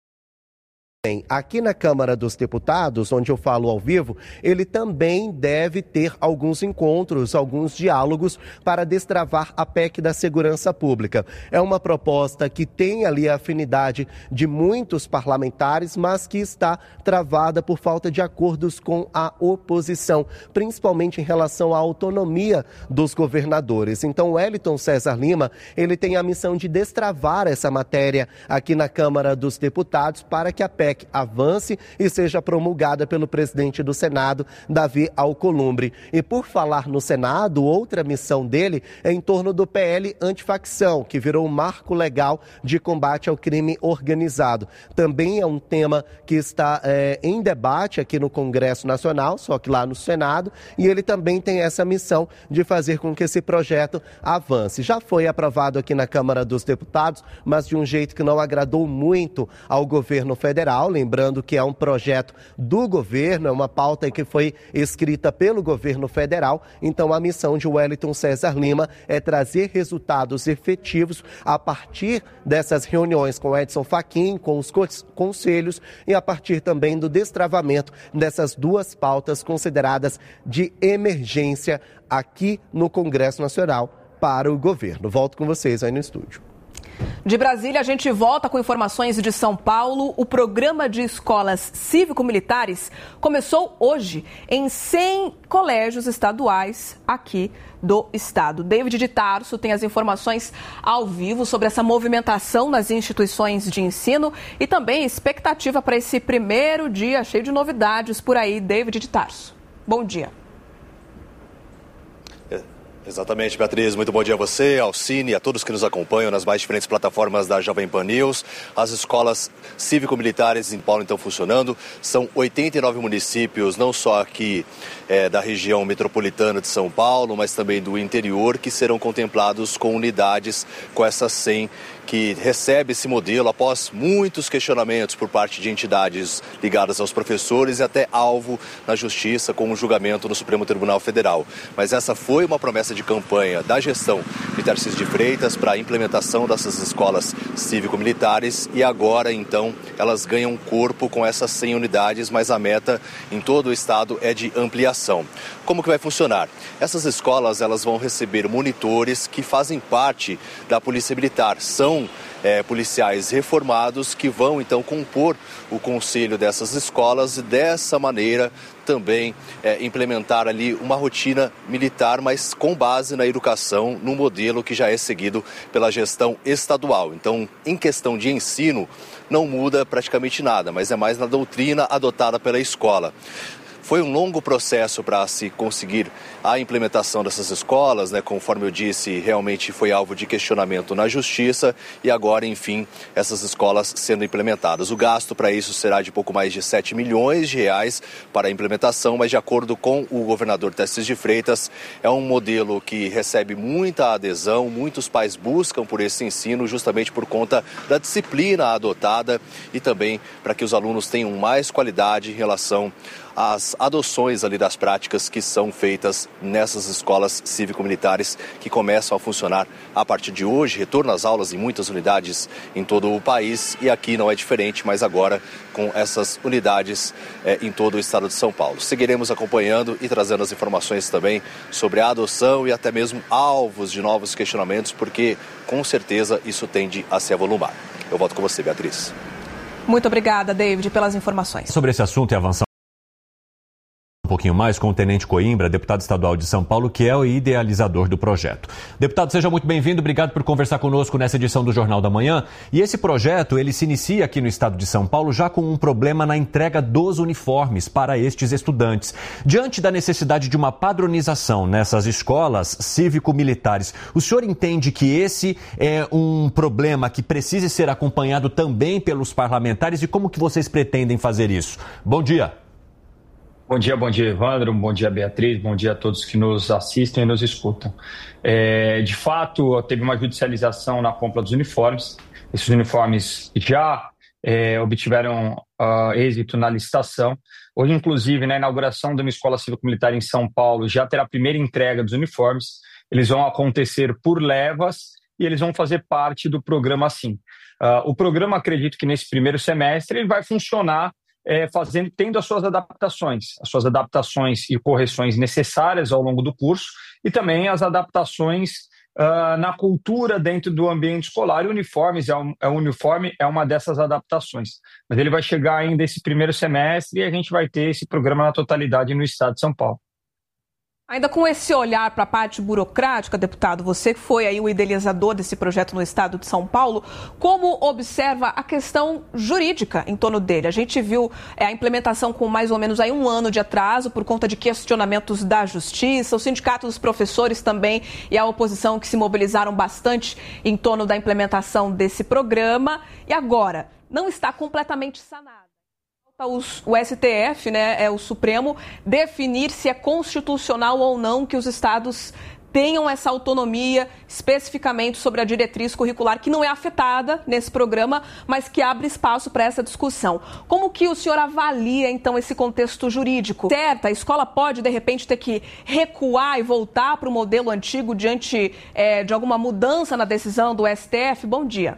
Aqui na Câmara dos Deputados, onde eu falo ao vivo, ele também deve ter alguns encontros, alguns diálogos para destravar a P E C da segurança pública. É uma proposta que tem ali a afinidade de muitos parlamentares, mas que está travada por falta de acordos com a oposição, principalmente em relação à autonomia dos governadores. Então, o Wellington César Lima, ele tem a missão de destravar essa matéria aqui na Câmara dos Deputados para que a P E C avance e seja promulgada pelo presidente do Senado, Davi Alcolumbre. E por falar no Senado, outra missão dele é em torno do P L antifacção, que virou um marco legal de combate ao crime organizado. Também é um tema que está é, em debate aqui no Congresso Nacional, só que lá no Senado, e ele também tem essa missão de fazer com que esse projeto avance. Já foi aprovado aqui na Câmara dos Deputados, mas de um jeito que não agradou muito ao governo federal. Lembrando que é um projeto do governo, é uma pauta que foi escrita pelo governo federal. Então, a missão de Wellington César Lima é trazer resultados efetivos a partir dessas reuniões com Edson Fachin, com os conselhos e a partir também do destravamento dessas duas pautas consideradas de emergência aqui no Congresso Nacional para o governo. Volto com vocês aí no estúdio. De Brasília, a gente volta com informações de São Paulo. O programa de escolas cívico-militares começou hoje em cem colégios estaduais aqui do estado. David de Tarso tem as informações ao vivo sobre essa movimentação nas instituições de ensino e também expectativa para esse primeiro dia cheio de novidades por aí. David de Tarso, bom dia. Exatamente, Beatriz. Muito bom dia a você, ao Cine e a todos que nos acompanham nas mais diferentes plataformas da Jovem Pan News. As escolas cívico-militares em São Paulo estão funcionando. São oitenta e nove municípios, não só aqui é, da região metropolitana de São Paulo, mas também do interior, que serão contemplados com unidades com essas cem que recebe esse modelo após muitos questionamentos por parte de entidades ligadas aos professores e até alvo na Justiça com um julgamento no Supremo Tribunal Federal. Mas essa foi uma promessa de campanha da gestão de Tarcísio de Freitas para a implementação dessas escolas cívico-militares e agora, então, elas ganham corpo com essas cem unidades, mas a meta em todo o estado é de ampliação. Como que vai funcionar? Essas escolas, elas vão receber monitores que fazem parte da Polícia Militar, são É, policiais reformados que vão então compor o conselho dessas escolas e dessa maneira também é, implementar ali uma rotina militar, mas com base na educação, num modelo que já é seguido pela gestão estadual. Então, em questão de ensino, não muda praticamente nada, mas é mais na doutrina adotada pela escola. Foi um longo processo para se conseguir a implementação dessas escolas, né? Conforme eu disse, realmente foi alvo de questionamento na Justiça e agora, enfim, essas escolas sendo implementadas. O gasto para isso será de pouco mais de sete milhões de reais para a implementação, mas de acordo com o governador Tarcísio de Freitas, é um modelo que recebe muita adesão, muitos pais buscam por esse ensino justamente por conta da disciplina adotada e também para que os alunos tenham mais qualidade em relação as adoções ali das práticas que são feitas nessas escolas cívico-militares que começam a funcionar a partir de hoje. Retorno às aulas em muitas unidades em todo o país e aqui não é diferente, mas agora com essas unidades é, em todo o estado de São Paulo. Seguiremos acompanhando e trazendo as informações também sobre a adoção e até mesmo alvos de novos questionamentos, porque com certeza isso tende a se avolumar. Eu volto com você, Beatriz. Muito obrigada, David, pelas informações. Sobre esse assunto e avançar pouquinho mais com o Tenente Coimbra, deputado estadual de São Paulo, que é o idealizador do projeto. Deputado, seja muito bem-vindo, obrigado por conversar conosco nessa edição do Jornal da Manhã. E esse projeto, ele se inicia aqui no estado de São Paulo já com um problema na entrega dos uniformes para estes estudantes. Diante da necessidade de uma padronização nessas escolas cívico-militares, o senhor entende que esse é um problema que precise ser acompanhado também pelos parlamentares e como que vocês pretendem fazer isso? Bom dia. Bom dia, bom dia, Evandro, bom dia, Beatriz, bom dia a todos que nos assistem e nos escutam. É, de fato, teve uma judicialização na compra dos uniformes. Esses uniformes já é, obtiveram uh, êxito na licitação. Hoje, inclusive, na inauguração de uma escola cívico-militar em São Paulo, já terá a primeira entrega dos uniformes. Eles vão acontecer por levas e eles vão fazer parte do programa Sim. Uh, o programa, acredito que nesse primeiro semestre, ele vai funcionar É, fazendo, tendo as suas adaptações, as suas adaptações e correções necessárias ao longo do curso e também as adaptações uh, na cultura dentro do ambiente escolar. E uniformes, é um, é um uniforme é uma dessas adaptações. Mas ele vai chegar ainda esse primeiro semestre e a gente vai ter esse programa na totalidade no estado de São Paulo. Ainda com esse olhar para a parte burocrática, deputado, você que foi aí o idealizador desse projeto no estado de São Paulo, como observa a questão jurídica em torno dele? A gente viu é, a implementação com mais ou menos aí um ano de atraso por conta de questionamentos da justiça, o sindicato dos professores também e a oposição que se mobilizaram bastante em torno da implementação desse programa. E agora, não está completamente sanado. O S T F, né, é o Supremo, definir se é constitucional ou não que os estados tenham essa autonomia especificamente sobre a diretriz curricular, que não é afetada nesse programa, mas que abre espaço para essa discussão. Como que o senhor avalia, então, esse contexto jurídico? Certo, a escola pode, de repente, ter que recuar e voltar para o modelo antigo diante é, de alguma mudança na decisão do S T F? Bom dia.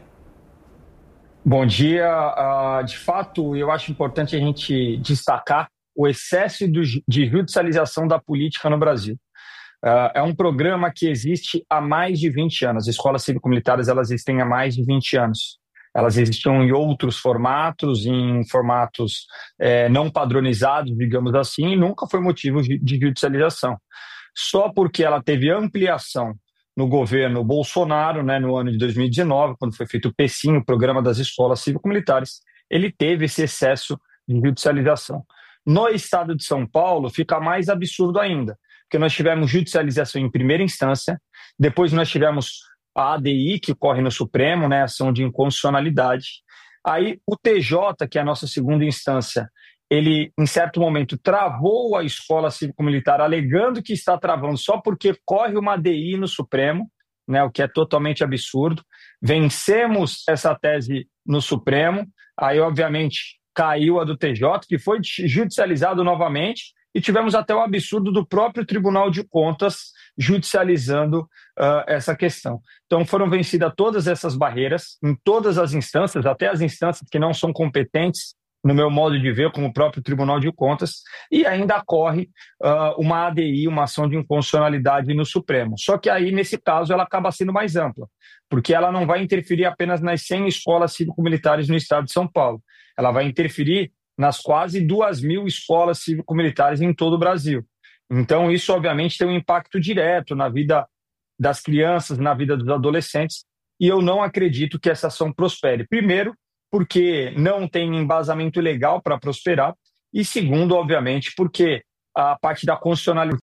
Bom dia. Uh, de fato, eu acho importante a gente destacar o excesso de judicialização da política no Brasil. Uh, é um programa que existe há mais de vinte anos. As escolas cívico-militares elas existem há mais de vinte anos. Elas existiam em outros formatos, em formatos eh, não padronizados, digamos assim, e nunca foi motivo de judicialização. Só porque ela teve ampliação no governo Bolsonaro, né, no ano de dois mil e dezenove, quando foi feito o PECIM, o Programa das Escolas Cívico-Militares, ele teve esse excesso de judicialização. No estado de São Paulo, fica mais absurdo ainda, porque nós tivemos judicialização em primeira instância, depois nós tivemos a A D I, que corre no Supremo, né, ação de inconstitucionalidade. Aí o T J, que é a nossa segunda instância, ele, em certo momento, travou a escola cívico-militar, alegando que está travando só porque corre uma A D I no Supremo, né, o que é totalmente absurdo. Vencemos essa tese no Supremo, aí, obviamente, caiu a do T J, que foi judicializado novamente, e tivemos até o absurdo do próprio Tribunal de Contas judicializando uh, essa questão. Então, foram vencidas todas essas barreiras, em todas as instâncias, até as instâncias que não são competentes, no meu modo de ver, como o próprio Tribunal de Contas, e ainda corre uh, uma A D I, uma ação de inconstitucionalidade no Supremo. Só que aí, nesse caso, ela acaba sendo mais ampla, porque ela não vai interferir apenas nas cem escolas cívico-militares no estado de São Paulo. Ela vai interferir nas quase duas mil escolas cívico-militares em todo o Brasil. Então, isso, obviamente, tem um impacto direto na vida das crianças, na vida dos adolescentes, e eu não acredito que essa ação prospere. Primeiro, porque não tem embasamento legal para prosperar, e segundo, obviamente, porque a parte da constitucionalidade,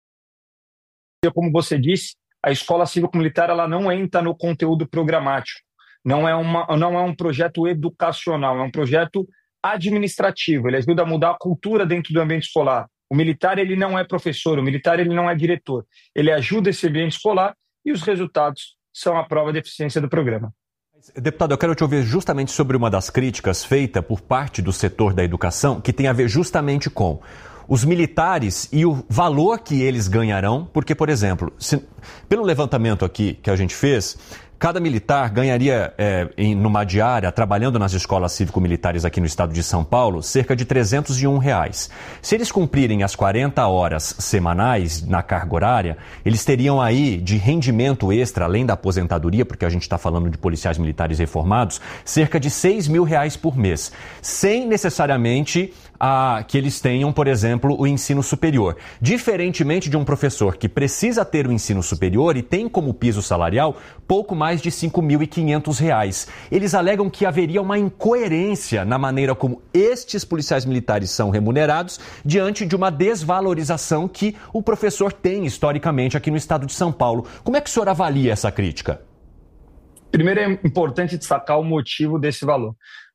como você disse, a escola cívico-militar ela não entra no conteúdo programático, não é, uma, não é um projeto educacional, é um projeto administrativo, ele ajuda a mudar a cultura dentro do ambiente escolar. O militar ele não é professor, o militar ele não é diretor, ele ajuda esse ambiente escolar e os resultados são a prova de eficiência do programa. Deputado, eu quero te ouvir justamente sobre uma das críticas feita por parte do setor da educação, que tem a ver justamente com os militares e o valor que eles ganharão, porque, por exemplo, se, pelo levantamento aqui que a gente fez, cada militar ganharia, é, em, numa diária, trabalhando nas escolas cívico-militares aqui no estado de São Paulo, cerca de trezentos e um reais. Se eles cumprirem as quarenta horas semanais na carga horária, eles teriam aí de rendimento extra, além da aposentadoria, porque a gente está falando de policiais militares reformados, cerca de seis mil reais por mês, sem necessariamente a, que eles tenham, por exemplo, o ensino superior. Diferentemente de um professor que precisa ter o ensino superior e tem como piso salarial pouco mais de cinco mil e quinhentos reais. Eles alegam que haveria uma incoerência na maneira como estes policiais militares são remunerados diante de uma desvalorização que o professor tem historicamente aqui no estado de São Paulo. Como é que o senhor avalia essa crítica? Primeiro, é importante destacar o motivo desse valor.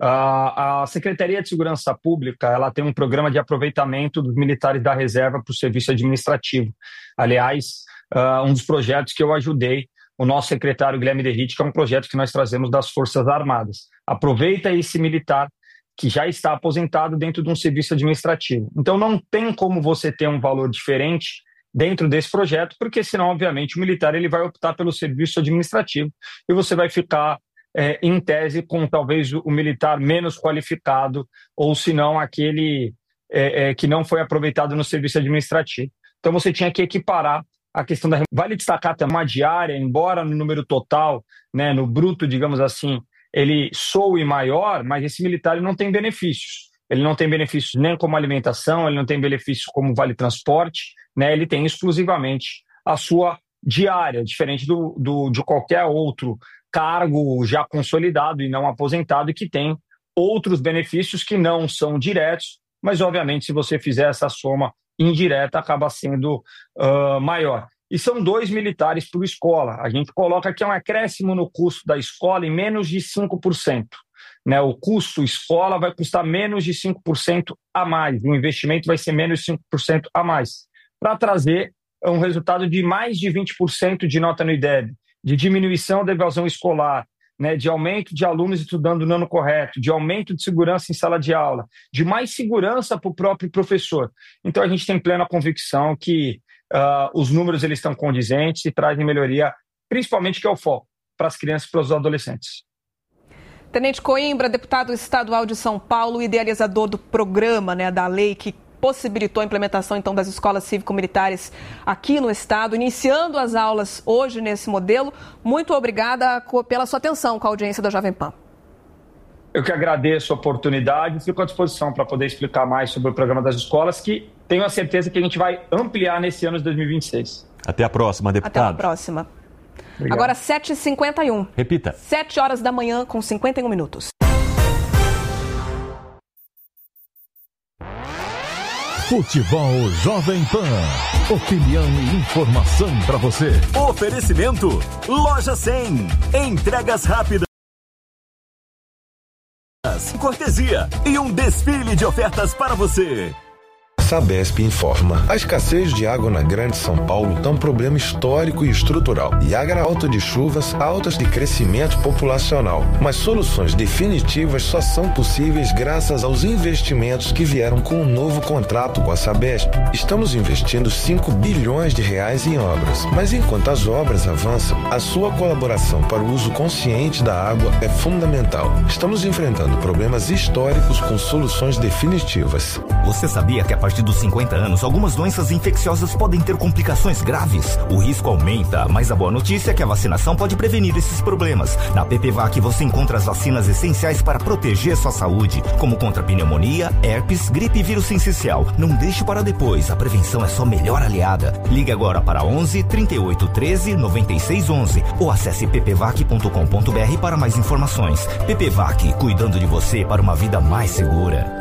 Uh, a Secretaria de Segurança Pública ela tem um programa de aproveitamento dos militares da reserva para o serviço administrativo. Aliás, uh, um dos projetos que eu ajudei, o nosso secretário Guilherme Derrite, que é um projeto que nós trazemos das Forças Armadas. Aproveita esse militar que já está aposentado dentro de um serviço administrativo. Então, não tem como você ter um valor diferente dentro desse projeto, porque senão, obviamente, o militar ele vai optar pelo serviço administrativo e você vai ficar, é, em tese, com talvez o militar menos qualificado ou, se não, aquele é, é, que não foi aproveitado no serviço administrativo. Então, você tinha que equiparar a questão da... Vale destacar também uma diária, embora no número total, né, no bruto, digamos assim, ele soe maior, mas esse militar ele não tem benefícios. Ele não tem benefícios nem como alimentação, ele não tem benefícios como vale-transporte, né? Ele tem exclusivamente a sua diária, diferente do, do, de qualquer outro cargo já consolidado e não aposentado e que tem outros benefícios que não são diretos, mas obviamente se você fizer essa soma indireta acaba sendo uh, maior. E são dois militares por escola. A gente coloca aqui um acréscimo no custo da escola em menos de cinco por cento. Né, o custo escola vai custar menos de cinco por cento a mais, o investimento vai ser menos de cinco por cento a mais, para trazer um resultado de mais de vinte por cento de nota no I D E B, de diminuição da evasão escolar, né, de aumento de alunos estudando no ano correto, de aumento de segurança em sala de aula, de mais segurança para o próprio professor. Então a gente tem plena convicção que uh, os números eles estão condizentes e trazem melhoria, principalmente que é o foco, para as crianças e para os adolescentes. Tenente Coimbra, deputado estadual de São Paulo, idealizador do programa, né, da lei que possibilitou a implementação então das escolas cívico-militares aqui no estado, iniciando as aulas hoje nesse modelo. Muito obrigada pela sua atenção com a audiência da Jovem Pan. Eu que agradeço a oportunidade e fico à disposição para poder explicar mais sobre o programa das escolas, que tenho a certeza que a gente vai ampliar nesse ano de dois mil e vinte e seis. Até a próxima, deputado. Até a próxima. Obrigado. Agora sete e cinquenta e um. Repita. sete horas da manhã com cinquenta e um minutos. Futebol Jovem Pan. Opinião e informação para você. Oferecimento Loja cem. Entregas rápidas. Cortesia e um desfile de ofertas para você. Sabesp informa. A escassez de água na Grande São Paulo é um problema histórico e estrutural. Iagra alta de chuvas, altas de crescimento populacional. Mas soluções definitivas só são possíveis graças aos investimentos que vieram com o novo contrato com a Sabesp. Estamos investindo cinco bilhões de reais em obras. Mas enquanto as obras avançam, a sua colaboração para o uso consciente da água é fundamental. Estamos enfrentando problemas históricos com soluções definitivas. Você sabia que a partir dos cinquenta anos, algumas doenças infecciosas podem ter complicações graves? O risco aumenta, mas a boa notícia é que a vacinação pode prevenir esses problemas. Na P P V A C você encontra as vacinas essenciais para proteger sua saúde, como contra pneumonia, herpes, gripe e vírus sincicial. Não deixe para depois, a prevenção é sua melhor aliada. Ligue agora para onze, trinta e oito, treze, noventa e seis, onze ou acesse p p vac ponto com ponto b r para mais informações. P P V A C, cuidando de você para uma vida mais segura.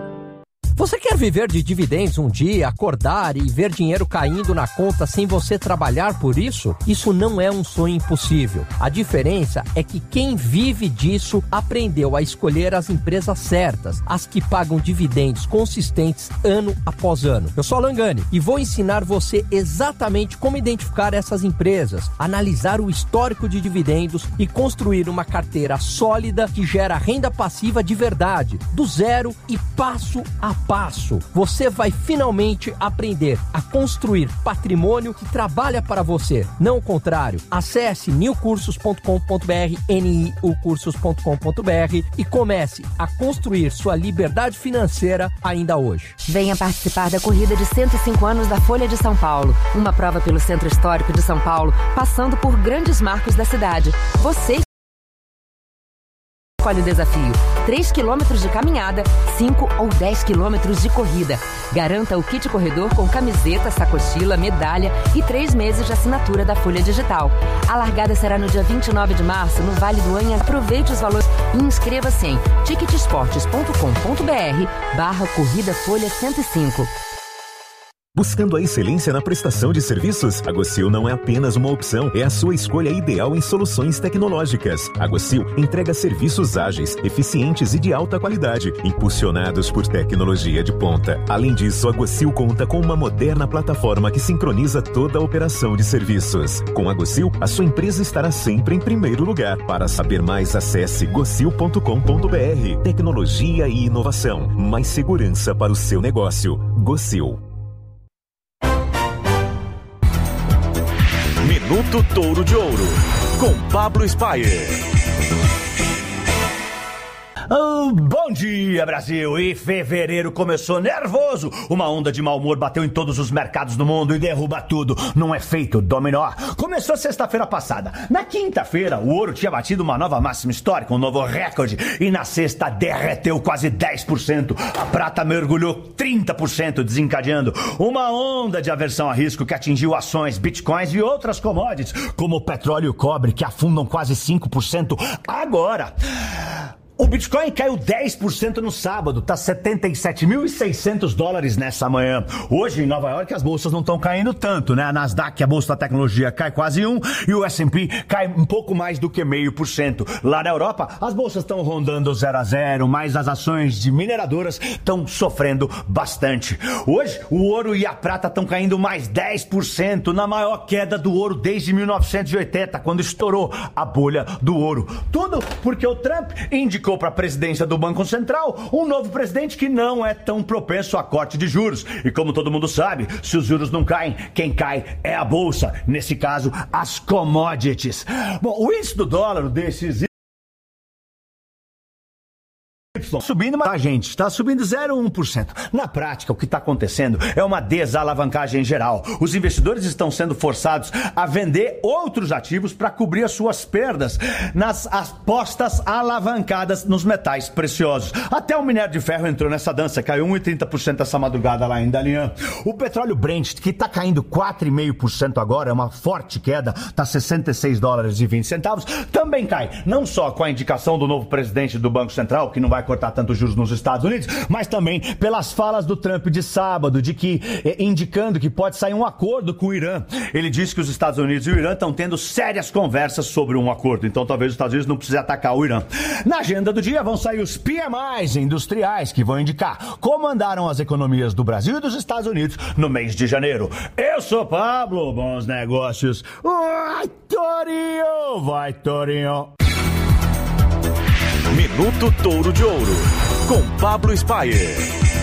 Você quer viver de dividendos um dia, acordar e ver dinheiro caindo na conta sem você trabalhar por isso? Isso não é um sonho impossível. A diferença é que quem vive disso aprendeu a escolher as empresas certas, as que pagam dividendos consistentes ano após ano. Eu sou Alan Gani e vou ensinar você exatamente como identificar essas empresas, analisar o histórico de dividendos e construir uma carteira sólida que gera renda passiva de verdade, do zero e passo a passo. Você vai finalmente aprender a construir patrimônio que trabalha para você, não o contrário. Acesse new cursos ponto com ponto b r, n i u cursos ponto com ponto b r e comece a construir sua liberdade financeira ainda hoje. Venha participar da corrida de cento e cinco anos da Folha de São Paulo, uma prova pelo Centro Histórico de São Paulo, passando por grandes marcos da cidade. Você Escolhe o desafio: três quilômetros de caminhada, cinco ou dez quilômetros de corrida. Garanta o kit corredor com camiseta, sacochila, medalha e três meses de assinatura da Folha Digital. A largada será no dia vinte e nove de março, no Vale do Anha. Aproveite os valores e inscreva-se em ticketsportes ponto com ponto br barra Corrida Folha cento e cinco. Buscando a excelência na prestação de serviços? A Gocil não é apenas uma opção, é a sua escolha ideal em soluções tecnológicas. A Gocil entrega serviços ágeis, eficientes e de alta qualidade, impulsionados por tecnologia de ponta. Além disso, a Gocil conta com uma moderna plataforma que sincroniza toda a operação de serviços. Com a Gocil, a sua empresa estará sempre em primeiro lugar. Para saber mais, acesse gocil ponto com ponto br. Tecnologia e inovação, mais segurança para o seu negócio. Gocil. Minuto Touro de Ouro, com Pablo Spyer. Oh, bom dia, Brasil! E fevereiro começou nervoso. Uma onda de mau humor bateu em todos os mercados do mundo e derruba tudo num efeito dominó. Começou sexta-feira passada. Na quinta-feira, o ouro tinha batido uma nova máxima histórica, um novo recorde. E na sexta, derreteu quase dez por cento. A prata mergulhou trinta por cento, desencadeando uma onda de aversão a risco que atingiu ações, bitcoins e outras commodities, como o petróleo e o cobre, que afundam quase cinco por cento agora. O Bitcoin caiu dez por cento no sábado, tá setenta e sete mil e seiscentos dólares nessa manhã. Hoje, em Nova York, as bolsas não estão caindo tanto, né? A Nasdaq, a bolsa da tecnologia, cai quase um e o S and P cai um pouco mais do que meio por cento. Lá na Europa, as bolsas estão rondando zero a zero, mas as ações de mineradoras estão sofrendo bastante. Hoje, o ouro e a prata estão caindo mais dez por cento, na maior queda do ouro desde mil novecentos e oitenta, quando estourou a bolha do ouro. Tudo porque o Trump indicou para a presidência do Banco Central um novo presidente que não é tão propenso a corte de juros. E como todo mundo sabe, se os juros não caem, quem cai é a bolsa. Nesse caso, as commodities. Bom, o índice do dólar desses subindo, mas a gente está subindo zero vírgula um por cento. Na prática, o que está acontecendo é uma desalavancagem geral. Os investidores estão sendo forçados a vender outros ativos para cobrir as suas perdas nas apostas alavancadas nos metais preciosos. Até o minério de ferro entrou nessa dança, caiu um vírgula trinta por cento essa madrugada lá em Dalian. O petróleo Brent, que está caindo quatro vírgula cinco por cento agora, é uma forte queda, está sessenta e seis dólares e vinte centavos, também cai. Não só com a indicação do novo presidente do Banco Central, que não vai cortar tanto juros nos Estados Unidos, mas também pelas falas do Trump de sábado, de que eh, indicando que pode sair um acordo com o Irã. Ele disse que os Estados Unidos e o Irã estão tendo sérias conversas sobre um acordo, então talvez os Estados Unidos não precisem atacar o Irã. Na agenda do dia vão sair os P M Is industriais, que vão indicar como andaram as economias do Brasil e dos Estados Unidos no mês de janeiro. Eu sou Pablo, bons negócios. Vai, Torinho! Vai, Torinho! Minuto Touro de Ouro, com Pablo Spyer.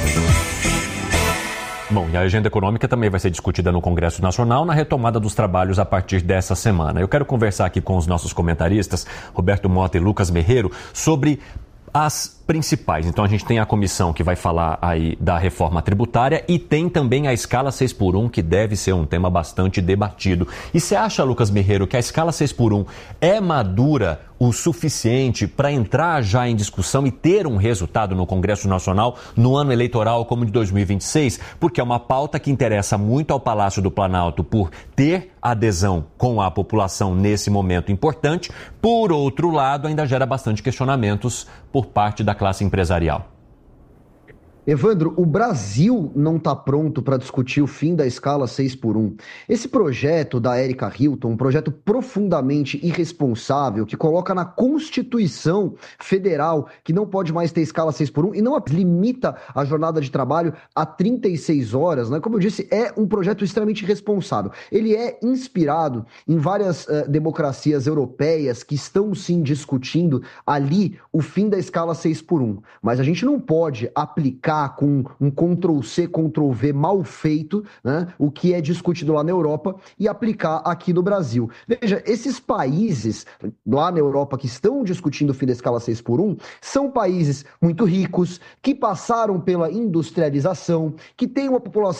Bom, e a agenda econômica também vai ser discutida no Congresso Nacional na retomada dos trabalhos a partir dessa semana. Eu quero conversar aqui com os nossos comentaristas, Roberto Mota e Lucas Merreiro, sobre as principais. Então a gente tem a comissão que vai falar aí da reforma tributária e tem também a escala seis por um, que deve ser um tema bastante debatido. E você acha, Lucas Merreiro, que a escala seis por um é madura o suficiente para entrar já em discussão e ter um resultado no Congresso Nacional no ano eleitoral como de dois mil e vinte e seis? Porque é uma pauta que interessa muito ao Palácio do Planalto por ter adesão com a população nesse momento importante. Por outro lado, ainda gera bastante questionamentos por parte da classe empresarial. Evandro, o Brasil não está pronto para discutir o fim da escala seis por um. Esse projeto da Erika Hilton, um projeto profundamente irresponsável, que coloca na Constituição Federal que não pode mais ter escala seis por um e não limita a jornada de trabalho a trinta e seis horas, né? Como eu disse, é um projeto extremamente irresponsável. Ele é inspirado em várias uh, democracias europeias que estão sim discutindo ali o fim da escala seis por um. Mas a gente não pode aplicar com um control C, control V mal feito, né, o que é discutido lá na Europa, e aplicar aqui no Brasil. Veja, esses países lá na Europa que estão discutindo o fim da escala seis por um são países muito ricos, que passaram pela industrialização, que têm uma população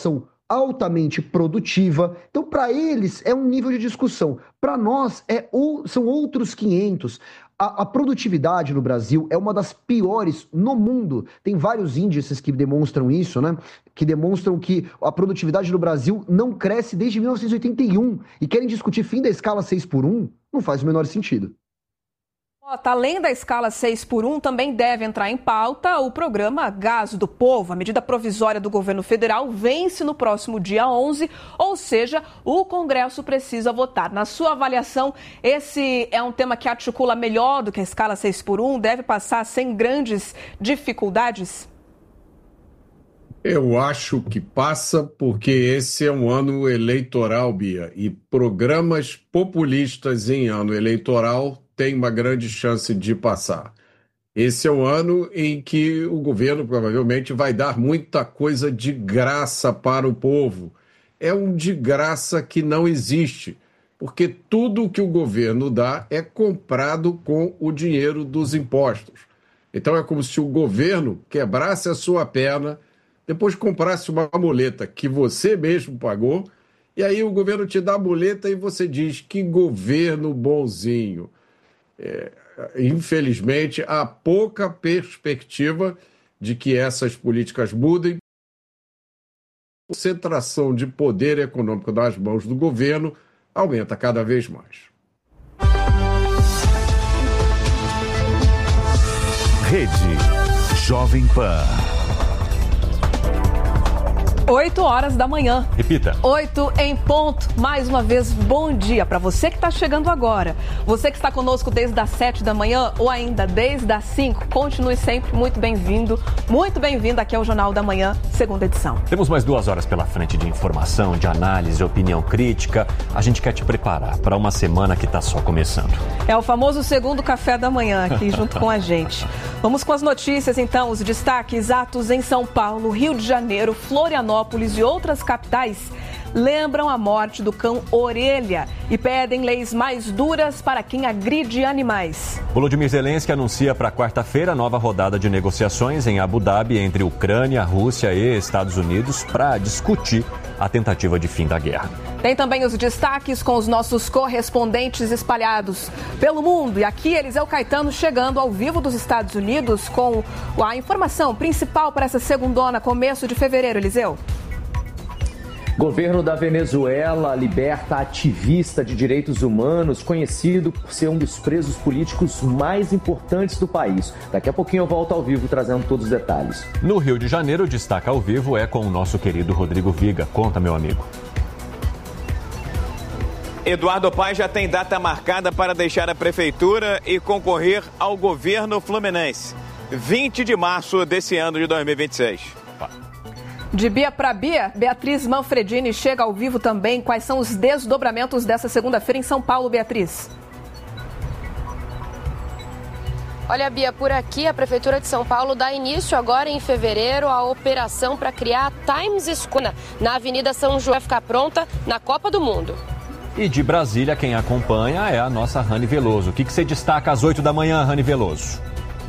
altamente produtiva. Então, para eles, é um nível de discussão. Para nós, é ou, são outros quinhentos. A, a produtividade no Brasil é uma das piores no mundo. Tem vários índices que demonstram isso, né? Que demonstram que a produtividade no Brasil não cresce desde mil novecentos e oitenta e um. E querem discutir fim da escala seis por um? Não faz o menor sentido. Além da escala seis por um, também deve entrar em pauta o programa Gás do Povo. A medida provisória do governo federal vence no próximo dia onze, ou seja, o Congresso precisa votar. Na sua avaliação, esse é um tema que articula melhor do que a escala seis por um? Deve passar sem grandes dificuldades? Eu acho que passa porque esse é um ano eleitoral, Bia, e programas populistas em ano eleitoral tem uma grande chance de passar. Esse é o ano em que o governo provavelmente vai dar muita coisa de graça para o povo. É um de graça que não existe, porque tudo que o governo dá é comprado com o dinheiro dos impostos. Então é como se o governo quebrasse a sua perna, depois comprasse uma muleta que você mesmo pagou, e aí o governo te dá a muleta e você diz que governo bonzinho. É, infelizmente, há pouca perspectiva de que essas políticas mudem. A concentração de poder econômico nas mãos do governo aumenta cada vez mais. Rede Jovem Pan. oito horas da manhã. Repita. oito em ponto. Mais uma vez, bom dia para você que está chegando agora. Você que está conosco desde as sete da manhã ou ainda desde as cinco, continue sempre muito bem-vindo, muito bem-vindo aqui ao Jornal da Manhã, segunda edição. Temos mais duas horas pela frente de informação, de análise, opinião crítica. A gente quer te preparar para uma semana que está só começando. É o famoso segundo café da manhã aqui junto com a gente. Vamos com as notícias, então, os destaques. Atos em São Paulo, Rio de Janeiro, Florianópolis e outras capitais lembram a morte do cão Orelha e pedem leis mais duras para quem agride animais. Volodymyr Zelensky anuncia para quarta-feira nova rodada de negociações em Abu Dhabi entre Ucrânia, Rússia e Estados Unidos para discutir a tentativa de fim da guerra. Tem também os destaques com os nossos correspondentes espalhados pelo mundo. E aqui Eliseu Caetano chegando ao vivo dos Estados Unidos com a informação principal para essa segundona, começo de fevereiro, Eliseu. Governo da Venezuela liberta ativista de direitos humanos, conhecido por ser um dos presos políticos mais importantes do país. Daqui a pouquinho eu volto ao vivo trazendo todos os detalhes. No Rio de Janeiro, o destaque ao vivo é com o nosso querido Rodrigo Viga. Conta, meu amigo. Eduardo Paes já tem data marcada para deixar a prefeitura e concorrer ao governo fluminense. vinte de março desse ano de dois mil e vinte e seis. De Bia para Bia, Beatriz Manfredini chega ao vivo também. Quais são os desdobramentos dessa segunda-feira em São Paulo, Beatriz? Olha, Bia, por aqui a Prefeitura de São Paulo dá início agora em fevereiro à operação para criar a Times Square na Avenida São João, vai ficar pronta na Copa do Mundo. E de Brasília, quem acompanha é a nossa Rani Veloso. O que, que você destaca às oito da manhã, Rani Veloso?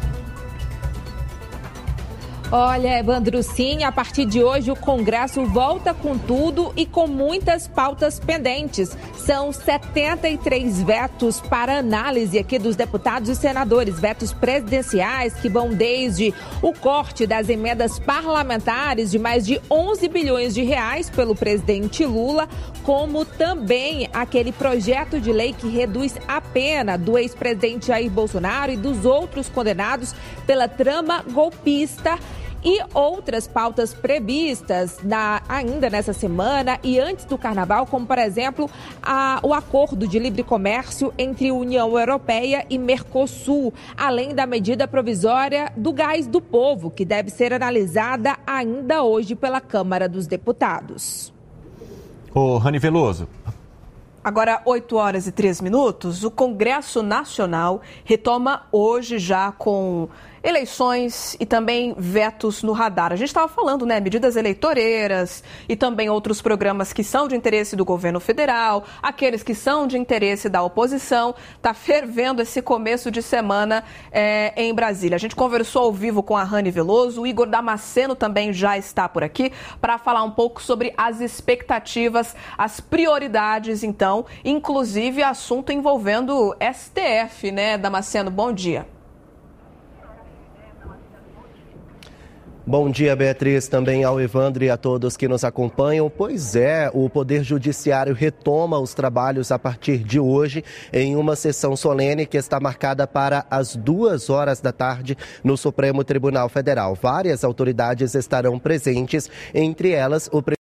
Olha, Evandro, sim, a partir de hoje o Congresso volta com tudo e com muitas pautas pendentes. São setenta e três vetos para análise aqui dos deputados e senadores, vetos presidenciais que vão desde o corte das emendas parlamentares de mais de onze bilhões de reais pelo presidente Lula, como também aquele projeto de lei que reduz a pena do ex-presidente Jair Bolsonaro e dos outros condenados pela trama golpista. E outras pautas previstas na, ainda nessa semana e antes do Carnaval, como, por exemplo, a, o acordo de livre comércio entre União Europeia e Mercosul, além da medida provisória do gás do povo, que deve ser analisada ainda hoje pela Câmara dos Deputados. Ô, Rani Veloso. Agora, oito horas e três minutos, o Congresso Nacional retoma hoje já com eleições e também vetos no radar. A gente estava falando, né, medidas eleitoreiras e também outros programas que são de interesse do governo federal, aqueles que são de interesse da oposição. Está fervendo esse começo de semana é, em Brasília. A gente conversou ao vivo com a Rani Veloso, o Igor Damasceno também já está por aqui para falar um pouco sobre as expectativas, as prioridades, então, inclusive assunto envolvendo S T F, né, Damasceno? Bom dia. Bom dia, Beatriz, também ao Evandro e a todos que nos acompanham. Pois é, o Poder Judiciário retoma os trabalhos a partir de hoje em uma sessão solene que está marcada para as duas horas da tarde no Supremo Tribunal Federal. Várias autoridades estarão presentes, entre elas o presidente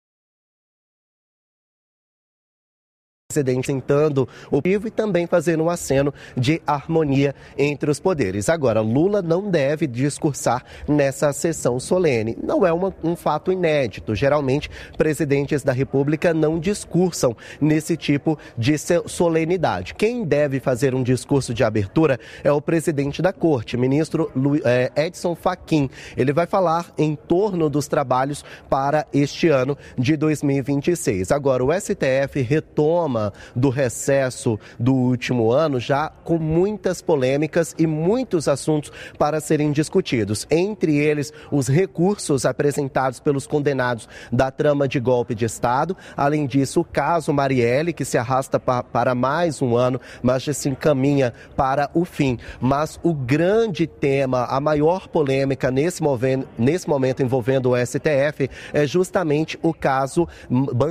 presidente sentando o pivo e também fazendo um aceno de harmonia entre os poderes. Agora, Lula não deve discursar nessa sessão solene. Não é uma, um fato inédito. Geralmente, presidentes da República não discursam nesse tipo de solenidade. Quem deve fazer um discurso de abertura é o presidente da Corte, ministro Edson Fachin. Ele vai falar em torno dos trabalhos para este ano de dois mil e vinte e seis. Agora, o S T F retoma do recesso do último ano, já com muitas polêmicas e muitos assuntos para serem discutidos. Entre eles, os recursos apresentados pelos condenados da trama de golpe de Estado. Além disso, o caso Marielle, que se arrasta pa- para mais um ano, mas já se encaminha para o fim. Mas o grande tema, a maior polêmica nesse, moven- nesse momento envolvendo o S T F é justamente o caso